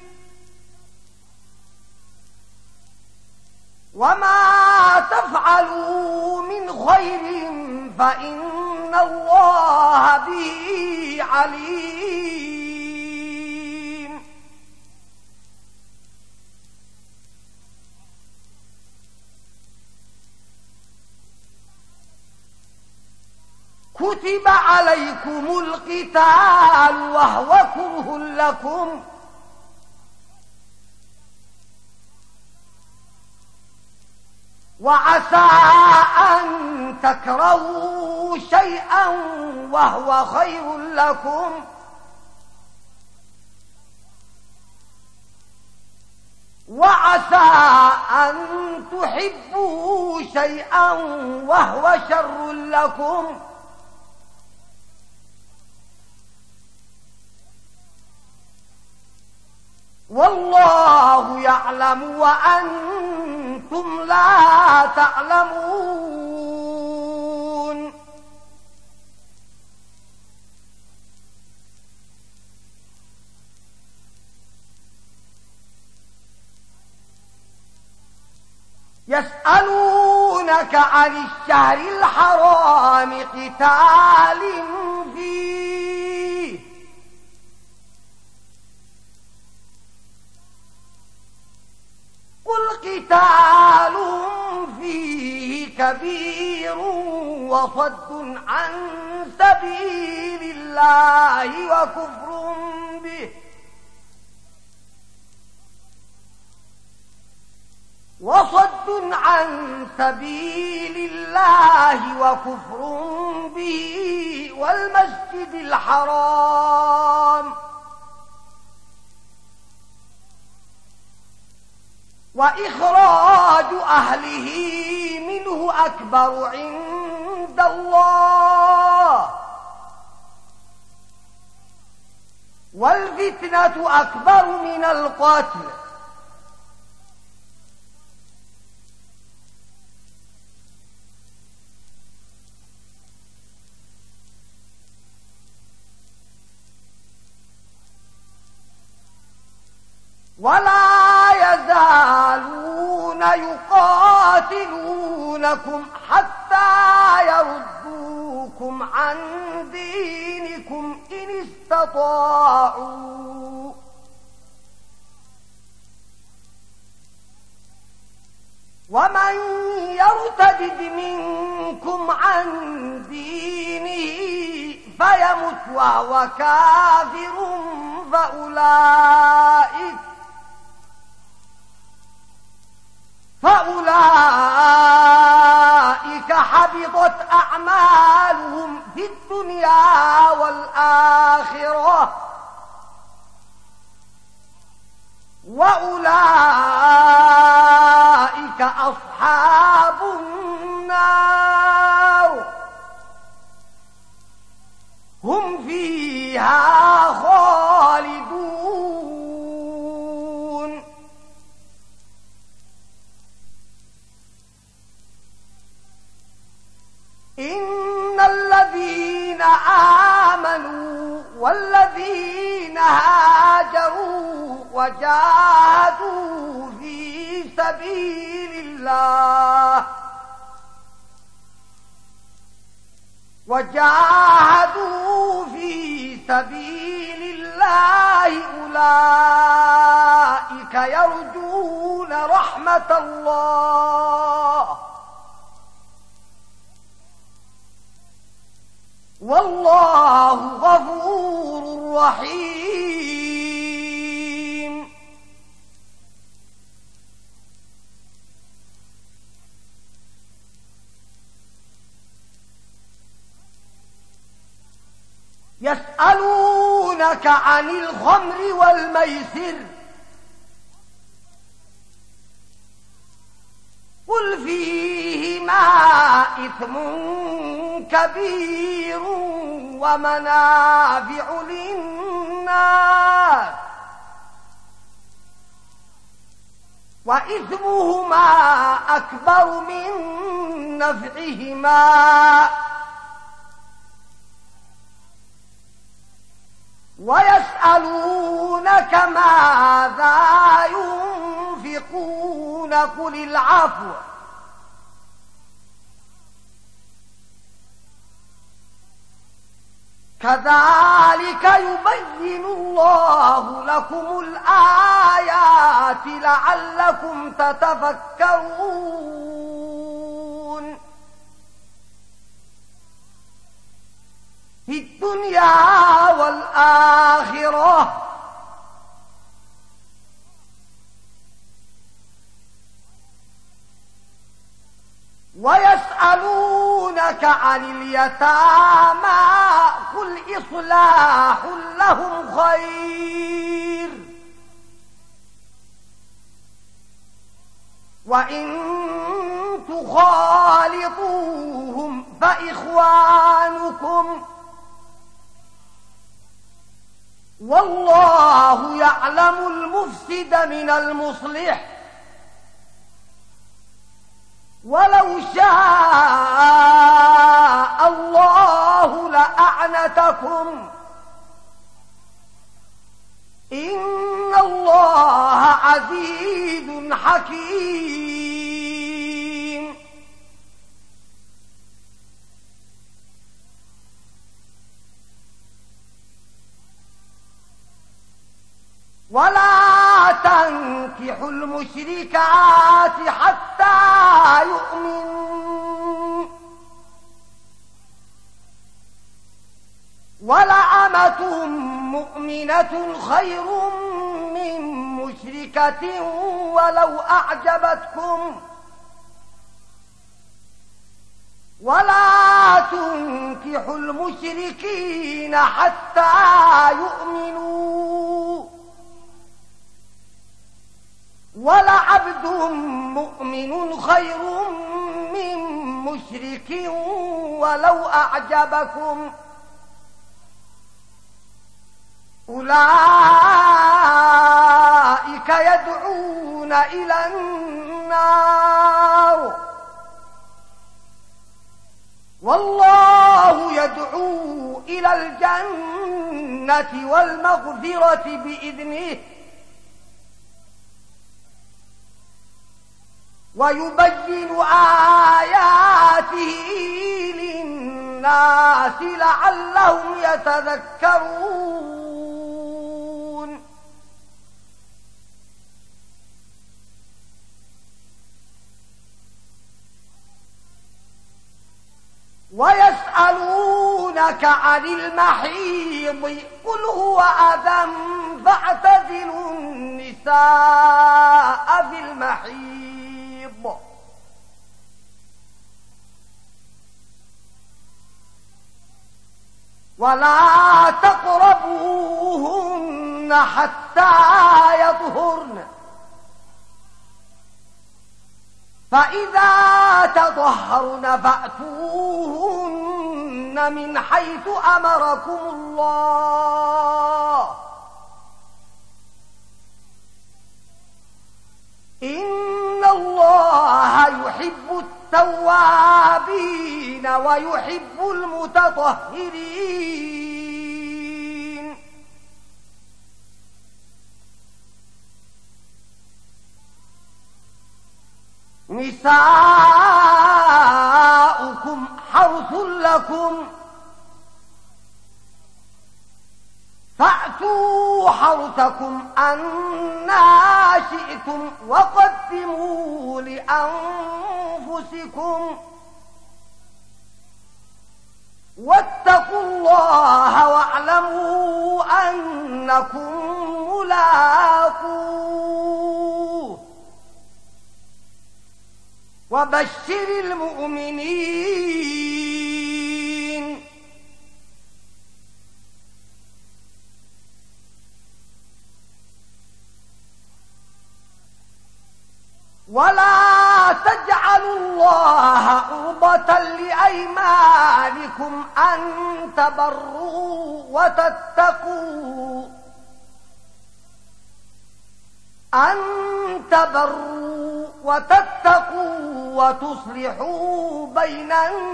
وما تفعلوا من خير فإن الله به عليم كتب عليكم القتال وهو كره لكم وعسى أن تكرهوا شيئا وهو خير لكم وعسى أن تحبوا شيئا وهو شر لكم والله يعلم وأنتم لا تعلمون يسألونك عن الشهر الحرام قتال فيه قل قتال فيه كبير وصد عن سبيل الله وكفر به وصد عن سبيل الله وكفر به والمسجد الحرام وإخراج أهله منه أكبر عند الله والفتنة أكبر من القتل ولا يزالون يقاتلونكم حتى يردوكم عن دينكم إن استطاعوا ومن يرتد منكم عن دينه فيمت وهو كافر فأولئك فأولئك حبطت أعمالهم في الدنيا والآخرة وأولئك أصحاب النار هم فيها خالدون إن الذين آمنوا والذين هاجروا وجاهدوا في سبيل الله وجاهدوا في سبيل الله أولئك يرجون رحمة الله والله غفور رحيم يسألونك عن الخمر والميسر قل فيهما إثم كبير ومنافع للناس وإثمهما أكبر من نفعهما ويسألونك ماذا ينفقون قل العفو كذلك يبين الله لكم الآيات لعلكم تتفكرون في الدنيا والآخرة ويسألونك عن اليتامى قل إصلاح لهم خير وإن تخالطوهم فإخوانكم والله يعلم المفسد من المصلح ولو شاء الله لأعنتكم إن الله عزيز حكيم ولا تنكحوا المشركات حتى يؤمنوا ولأمة مؤمنة خير من مشركة ولو أعجبتكم ولا تنكحوا المشركين حتى يؤمنوا ولعبد مؤمن خير من مشرك ولو أعجبكم أولئك يدعون إلى النار والله يدعو إلى الجنة والمغفرة بإذنه ويبين آياته للناس لعلهم يتذكرون ويسألونك عن المحيض قل هو أذى فاعتزلوا النساء في المحيض ولا تقربوهن حتى يطهرن فإذا تطهرن فأتوهن من حيث أمركم الله إن الله يحب التوابين ويحب المتطهرين نساؤكم حرث لكم فأتوا حرثكم أنى شئتم وقدموا لأنفسكم واتقوا الله واعلموا أنكم ملاقوه وبشر المؤمنين ولا تجعلوا الله عرضة لأيمانكم أن تبروا وتتقوا أن تبروا وتتقوا وتصلحوا بين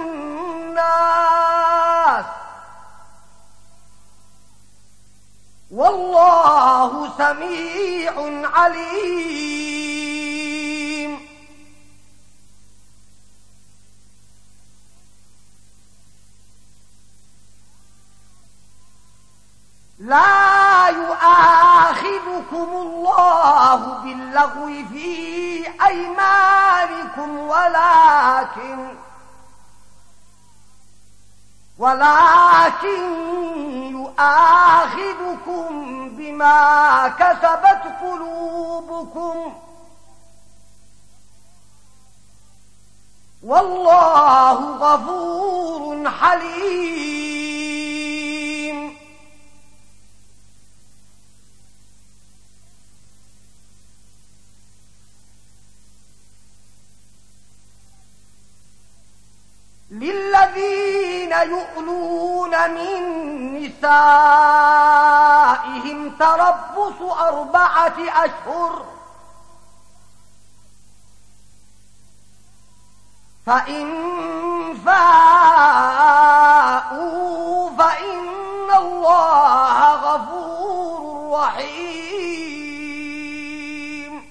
الناس والله سميع عليم لا يؤاخذكم الله باللغو في أيمانكم ولكن ولكن يؤاخذكم بما كسبت قلوبكم والله غفور حليم للذين والذين يؤلون من نسائهم تربص أربعة أشهر فإن فاءوا فإن الله غفور رحيم.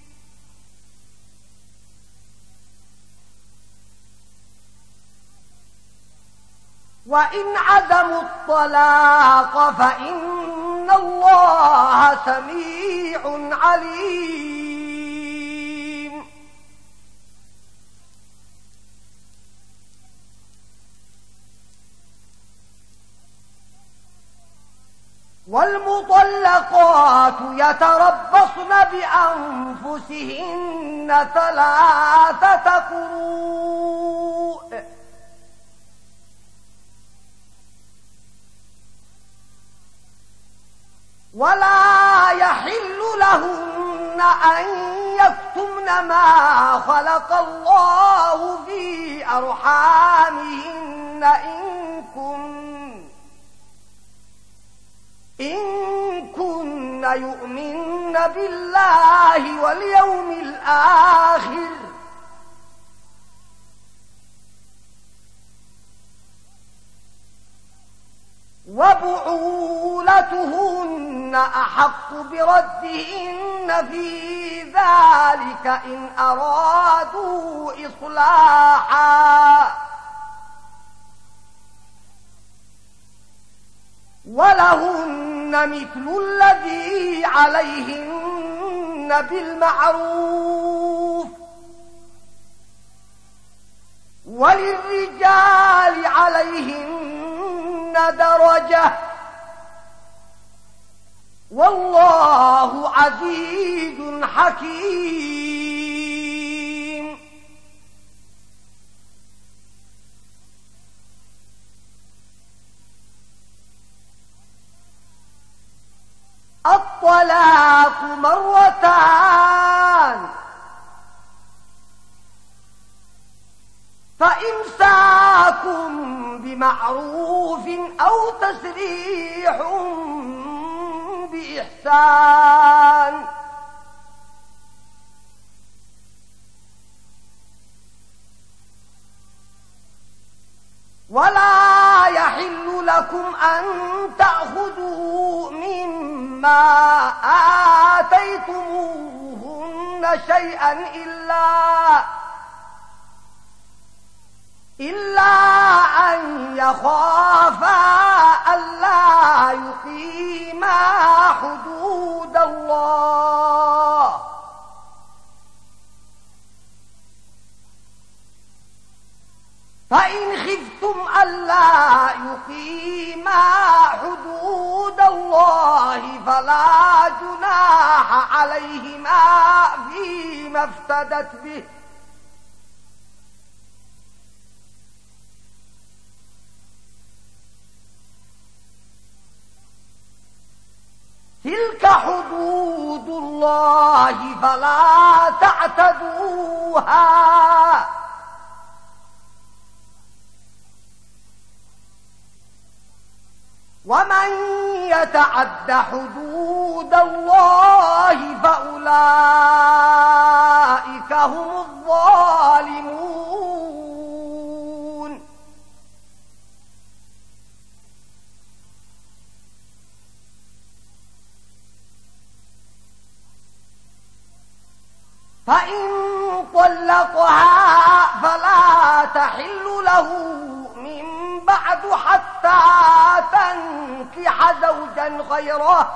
وإن عزموا الطلاق فإن الله سميع عليم. والمطلقات يتربصن بأنفسهن ثلاثة قروء ولا يحل لهن أن يكتمن ما خلق الله في أرحامهن إن كن إن كن يؤمن بالله واليوم الآخر وبعولتهن أحق بردهن في ذلك إن أرادوا إصلاحا ولهن مثل الذي عليهن بالمعروف وللرجال عليهن درجة والله عزيز حكيم. الطلاق مرتان فإمساك بمعروف أو تسريح بإحسان ولا يحل لكم أن تأخذوا مما آتيتموهن شيئا إلا إلا أن يخافا ألا يقيما حدود الله فإن خفتم ألا يقيما حدود الله فلا جناح عليهما فيما افتدت به تلك حدود الله فلا تعتدوها ومن يتعد حدود الله فأولئك هم الظالمون. فإن طلقها فلا تحل له من بعد حتى تنكح زوجا غيره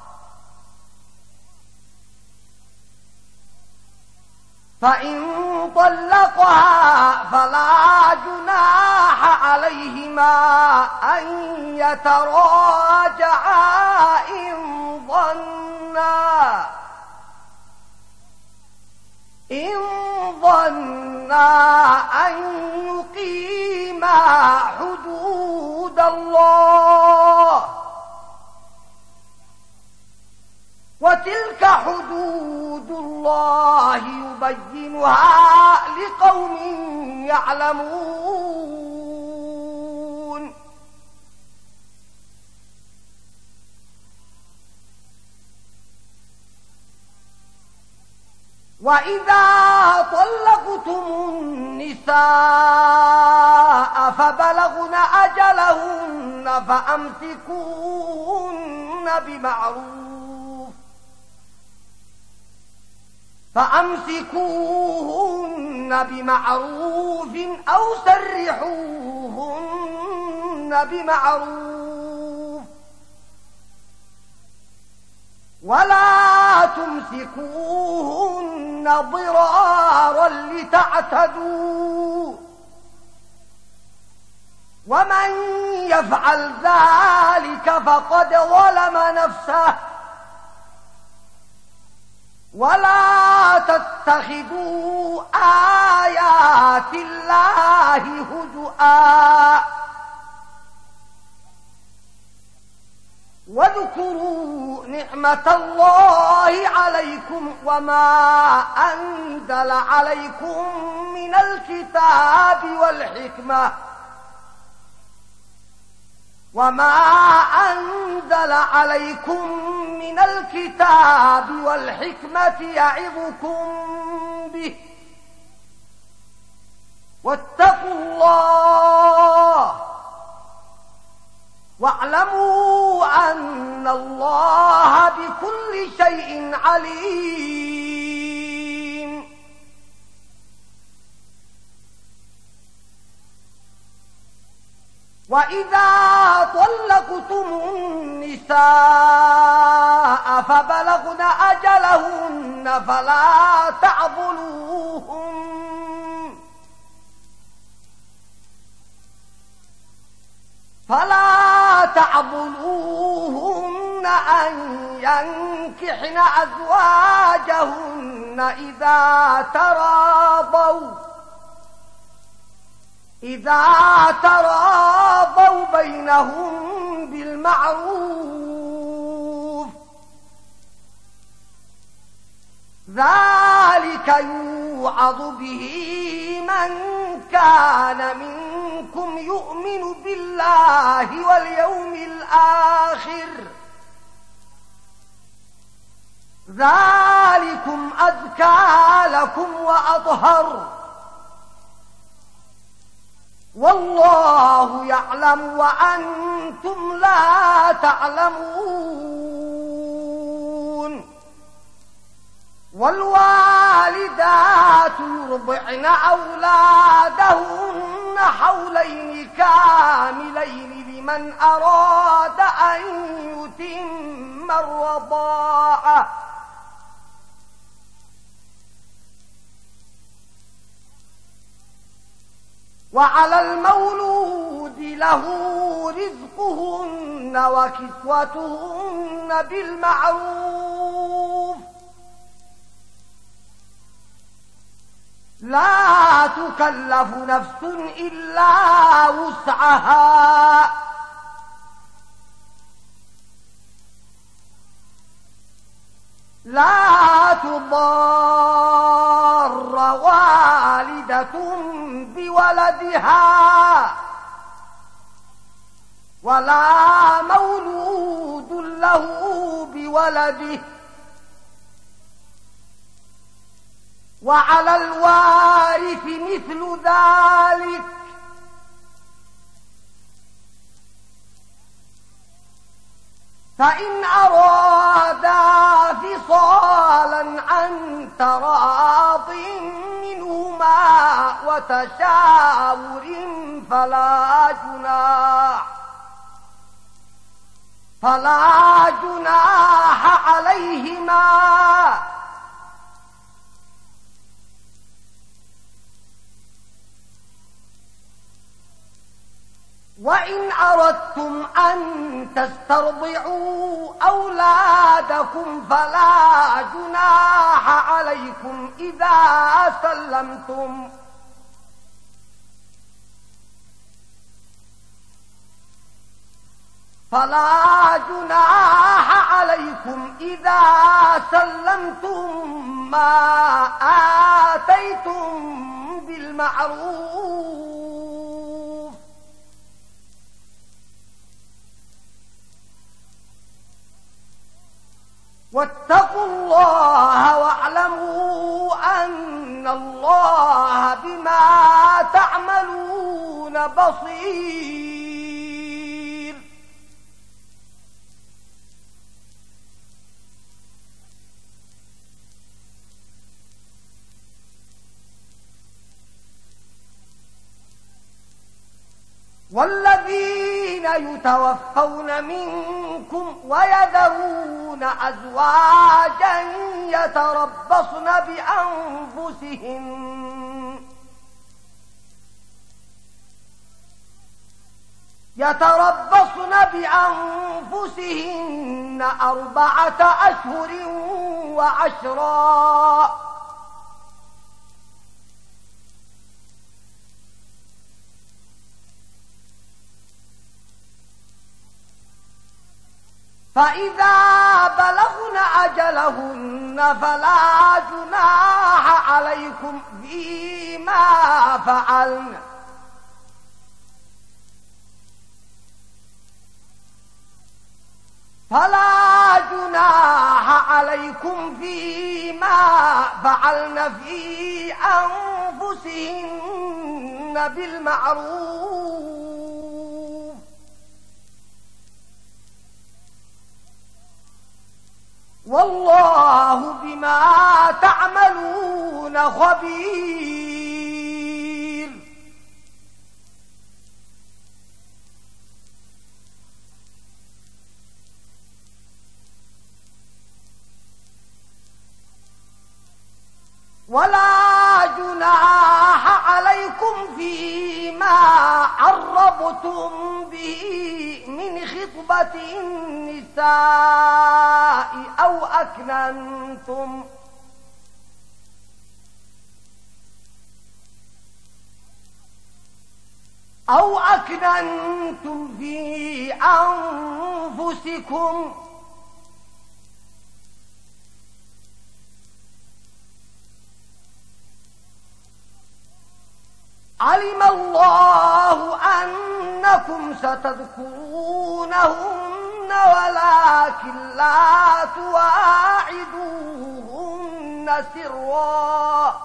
فإن طلقها فلا جناح عليهما أن يتراجعا إن ظنا إن ظنا أن يقيما حدود الله وتلك حدود الله يبينها لقوم يعلمون. وإذا طلقتم النساء فبلغن أجلهن فأمسكوهن بمعروف فأمسكوهن بمعروف أو سرحوهن بمعروف ولا تمسكوهن ضرارا لتعتدوا ومن يفعل ذلك فقد ظلم نفسه ولا تتخذوا آيات الله هزؤا واذكروا نعمة الله عليكم وما أنزل عليكم من الكتاب والحكمة وما أنزل عليكم من الكتاب والحكمة يعظكم به واتقوا الله واعلموا أن الله بكل شيء عليم. وإذا طلقتم النساء فبلغن أجلهن فلا تعضلوهن فلا تعضلوهن أن ينكحن أزواجهن إذا تراضوا إذا تراضوا بينهم بالمعروف ذلك يوعظ به من كان منكم يؤمن بالله واليوم الآخر ذلكم أزكى لكم وأطهر والله يعلم وأنتم لا تعلمون. والوالدات يرضعن أولادهن حولين كاملين لمن أراد أن يتم الرضاعة وعلى المولود له رزقهن وكسوتهن بالمعروف لا تكلف نفس إلا وسعها لا تضار والدة بولدها ولا مولود له بولده وعلى الوارث مثل ذلك فإن أرادا فصالا عن تراض منهما وتشاور فلا جناح فلا جناح عليهما وإن أردتم أن تسترضعوا أولادكم فلا جناح عليكم إذا سلمتم فلا جناح عليكم إذا سلمتم ما آتيتم بالمعروف واتقوا الله واعلموا إن الله بما تعملون بصير. والذين يتوفون منكم ويذرون أزواجا يتربصن بأنفسهن يتربصن بأنفسهن أربعة أشهر وعشرا فإذا بلغن أجلهن فلا جناح عليكم فيما فعلن فلا جناح عليكم فيما فعلن في أنفسهن بالمعروف والله بما تعملون خبير. ولا جناح عليكم فيما عرضتم به من خطبة النساء أو أكننتم أو أكننتم في أنفسكم علم الله أنكم ستذكرونهن ولكن لا تواعدوهن سرا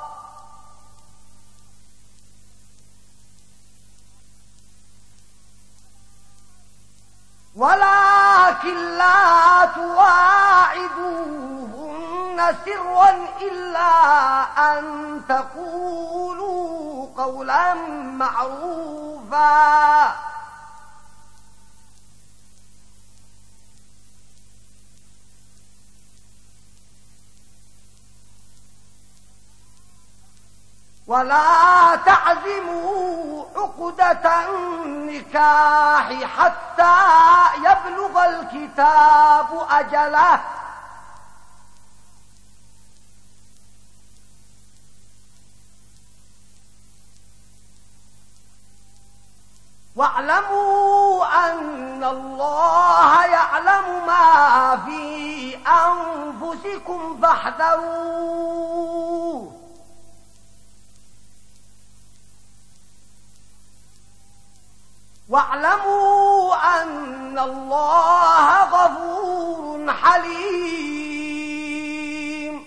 ولكن لا تواعدوهن سرا إلا أن تقولوا قولا معروفا ولا تعزموا عقدة النكاح حتى يبلغ الكتاب أجله واعلموا أن الله يعلم ما في أنفسكم فاحذروه واعلموا أن الله غفور حليم.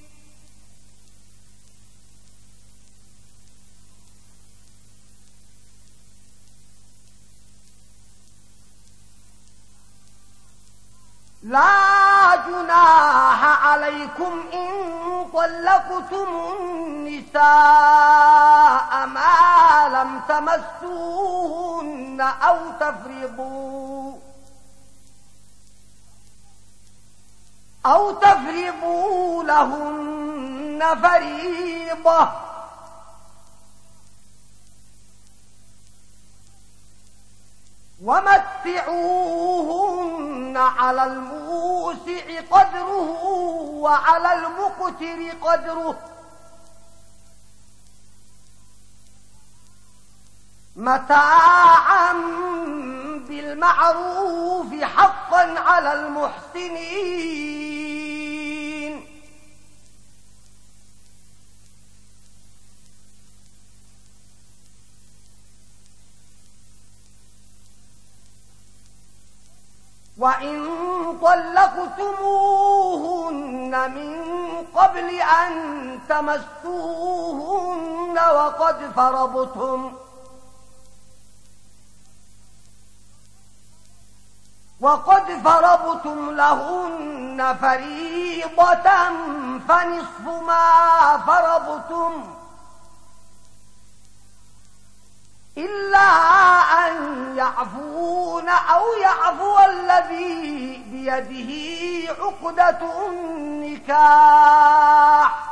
لا جناح عليكم إن طلقتم النساء ما لم تمسوهن أو تفرضوا أو تفرضوا لهن فريضة ومتعوهن على الموسع قدره وعلى المقتر قدره متاعا بالمعروف حقا على المحسنين. وإن طلقتموهن من قبل أن تمسوهن وقد فرضتم وقد فرضتم لهن فريضة فنصف ما فرضتم إلا أن يعفون أو يعفو الذي بيده عقدة النكاح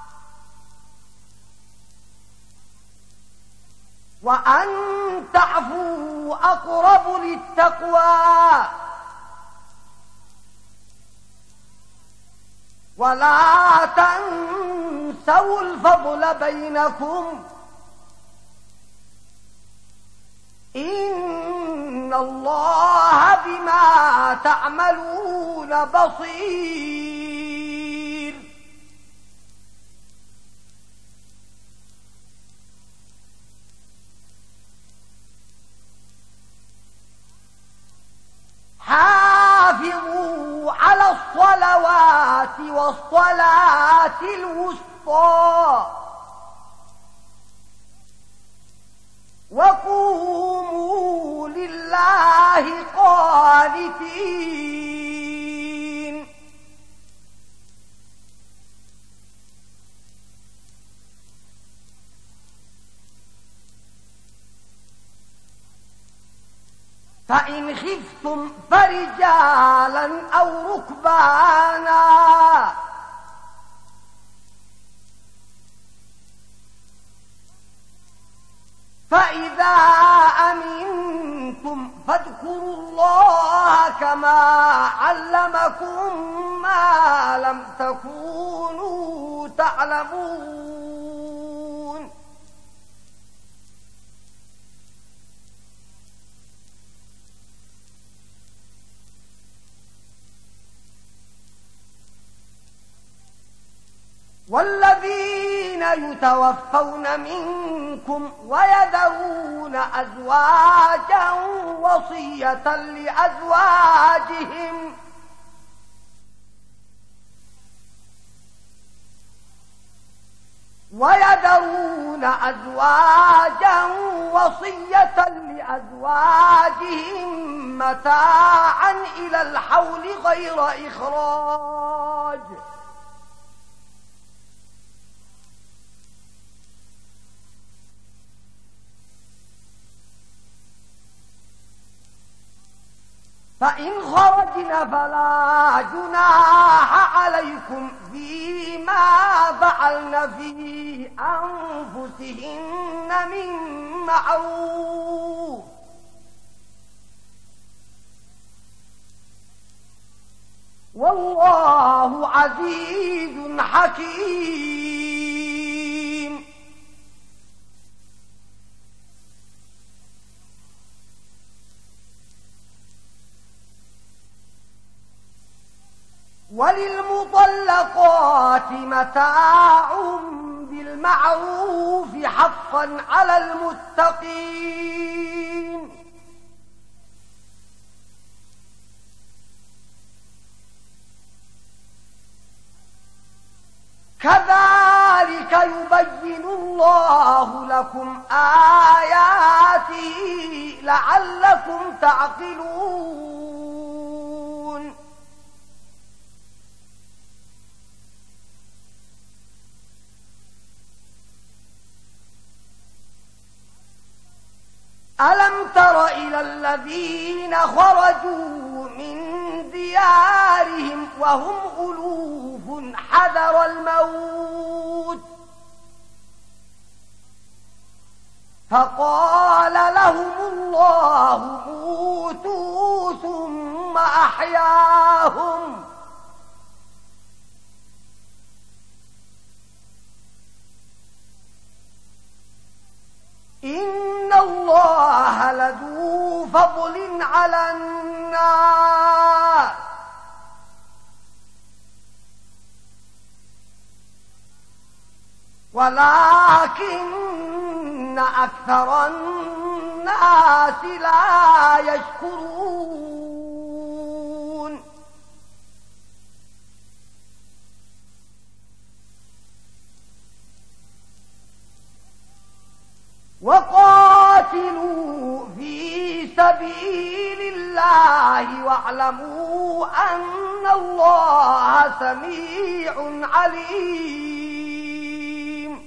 وأن تعفوا أقرب للتقوى ولا تنسوا الفضل بينكم إن الله بما تعملون بصير. حافظوا على الصلوات والصلاة الوسطى وقوموا لله قانتين. فإن خفتم فرجالا أو ركبانا فإذا أمنتم فاذكروا الله كما علمكم ما لم تكونوا تعلمون. والذين يتوفون منكم ويذرون أزواجا وصية لأزواجهم ويذرون أزواجا وصية لأزواجهم متاعا إلى الحول غير إخراج فإن خرجن فلا جناح عليكم فيما فعلن في أنفسهن من معروف والله عزيز حكيم. وللمطلقات متاع بالمعروف حقا على المتقين. كذلك يبين الله لكم آياته لعلكم تعقلون. ألم تر إلى الذين خرجوا من ديارهم وهم ألوف حذر الموت فقال لهم الله موتوا ثم أحياهم إن الله لذو فضل على الناس ولكن أكثر الناس لا يشكرون. قاتلوا في سبيل الله واعلموا أن الله سميع عليم.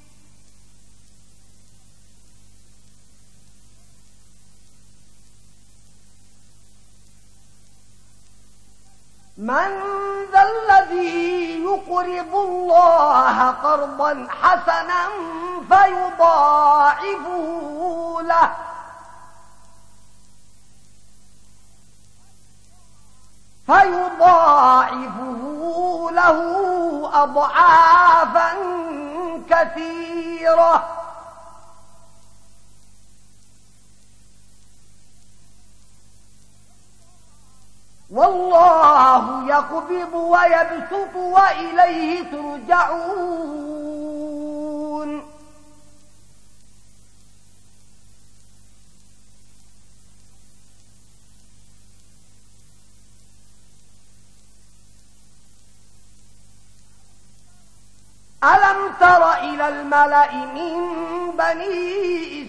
من ذا الذي يقرض الله قرضا حسنا فيضاعفه له فيضاعفه له أضعافا كثيرة والله يقبض ويبسط وإليه ترجعون. ألم تر إلى الملأ من بني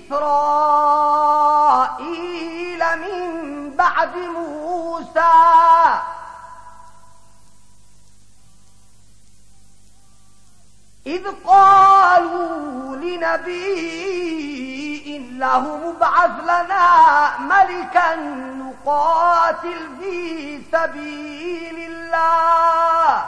إسرائيل من بعد موسى إذ قالوا لنبي له مبعث لنا ملكا نقاتل في سبيل الله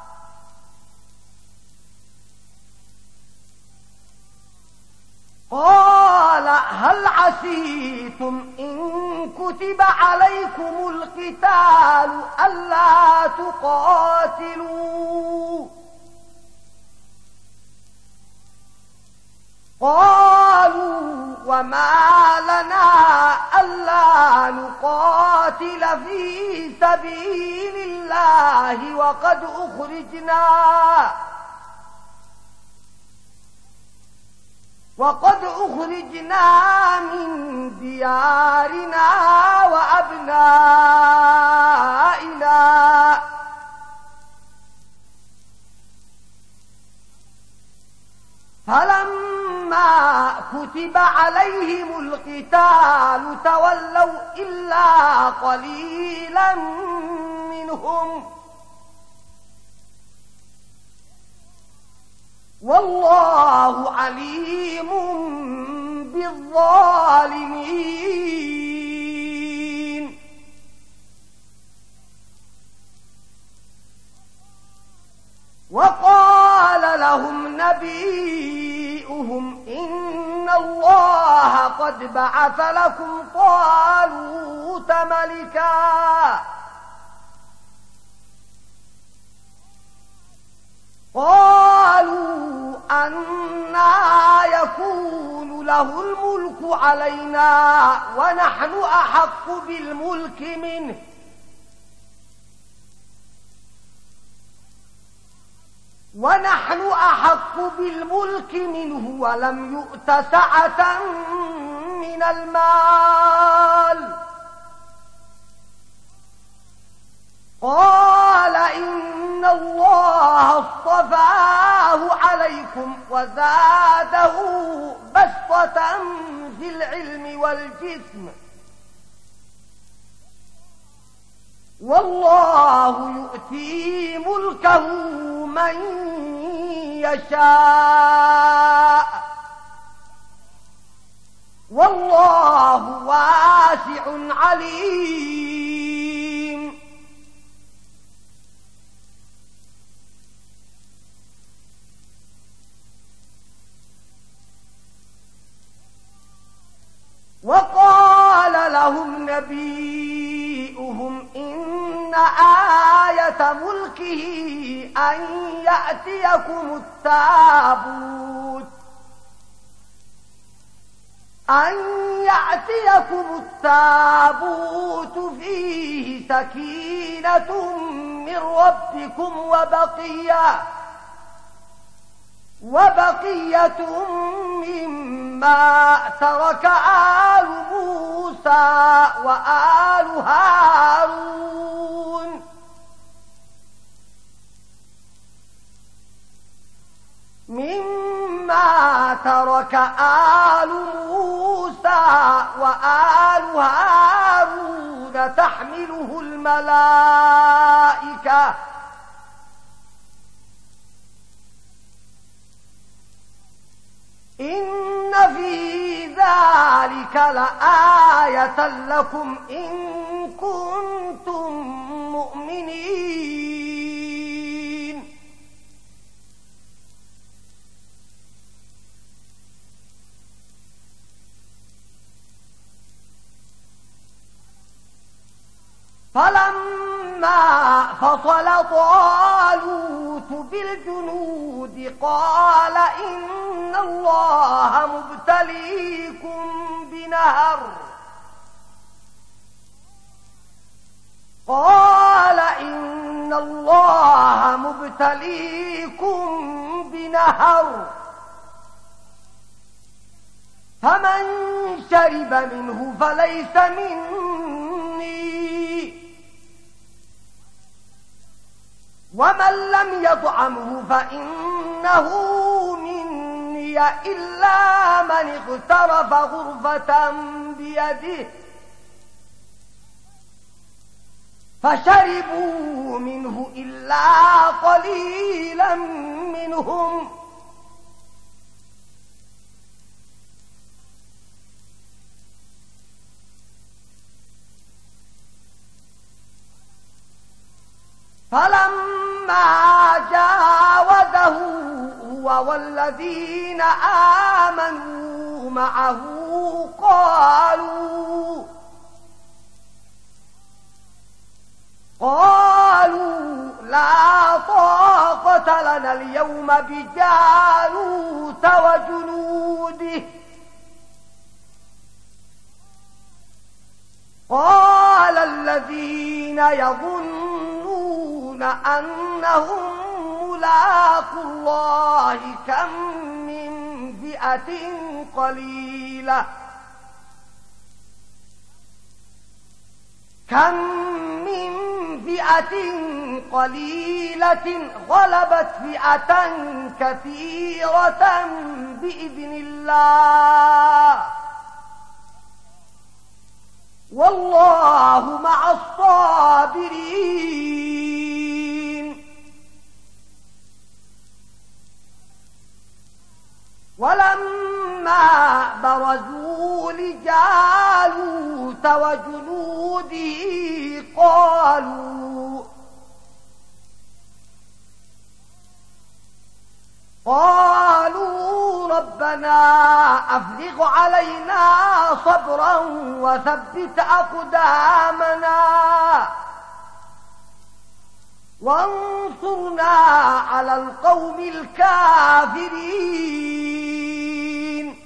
قال هل عسيتم إن كتب عليكم القتال ألا تقاتلوا قالوا وما لنا ألا نقاتل في سبيل الله وقد أخرجنا وقد أخرجنا من ديارنا وأبنائنا فلما كتب عليهم القتال تولوا إلا قليلا منهم والله عليم بالظالمين. وقال لهم نبيئهم إن الله قد بعث لكم طالوت ملكا قالوا أنى يكون له الملك علينا ونحن أحق بالملك منه ونحن أحق بالملك منه ولم يؤت سعة من المال قال إن الله اصطفاه عليكم وزاده بسطة في العلم والجسم والله يؤتي ملكه من يشاء والله واسع عليم. وقال لهم نبيئهم إن آية ملكه أن يأتيكم التابوت أن يأتيكم التابوت فيه سكينة من ربكم وبقية وبقية مما ترك آل موسى وآل هارون مما ترك آل موسى وآل هارون تحمله الملائكة إن في ذلك لآية لكم إن كنتم مؤمنين فلما فصل طالوت بالجنود قال إن الله مبتليكم بنهر قال إن الله مبتليكم بنهر فمن شرب منه فليس مني ومن لم يطعمه فإنه مني إلا من اغترف غرفة بيده فشربوا منه إلا قليلا منهم فلما جاوزه هو والذين آمنوا معه قالوا قالوا لا طاقة لنا اليوم بجالوت وجنوده قال الذين يظنون أنهم ملاقو الله كم من فئة قليلة كم من فئة قليلة غلبت فئة كثيرة بإذن الله والله مع الصابرين ولما برزوا لجالوت وجنوده قالوا قالوا ربنا أفرغ علينا صبرا وثبت أقدامنا وانصرنا على القوم الكافرين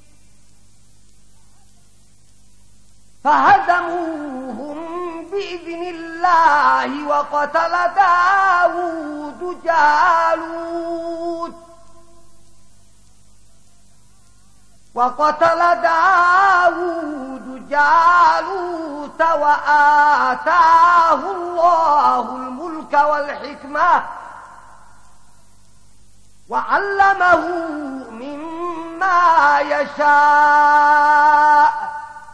فهزموهم بإذن الله وقتل داود جالوت وقتل داود جالوت وآتاه الله الملك والحكمة وعلمه مما يشاء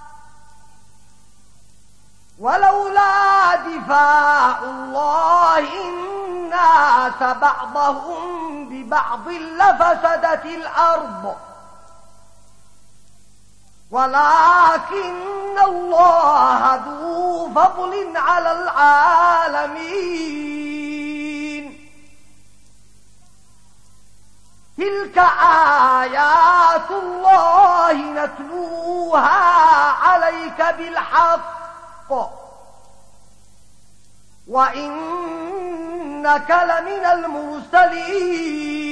ولولا دفاع الله الناس بعضهم ببعض لفسدت الأرض ولكن الله ذو فضل على العالمين تلك آيات الله نتلوها عليك بالحق وإنك لمن المرسلين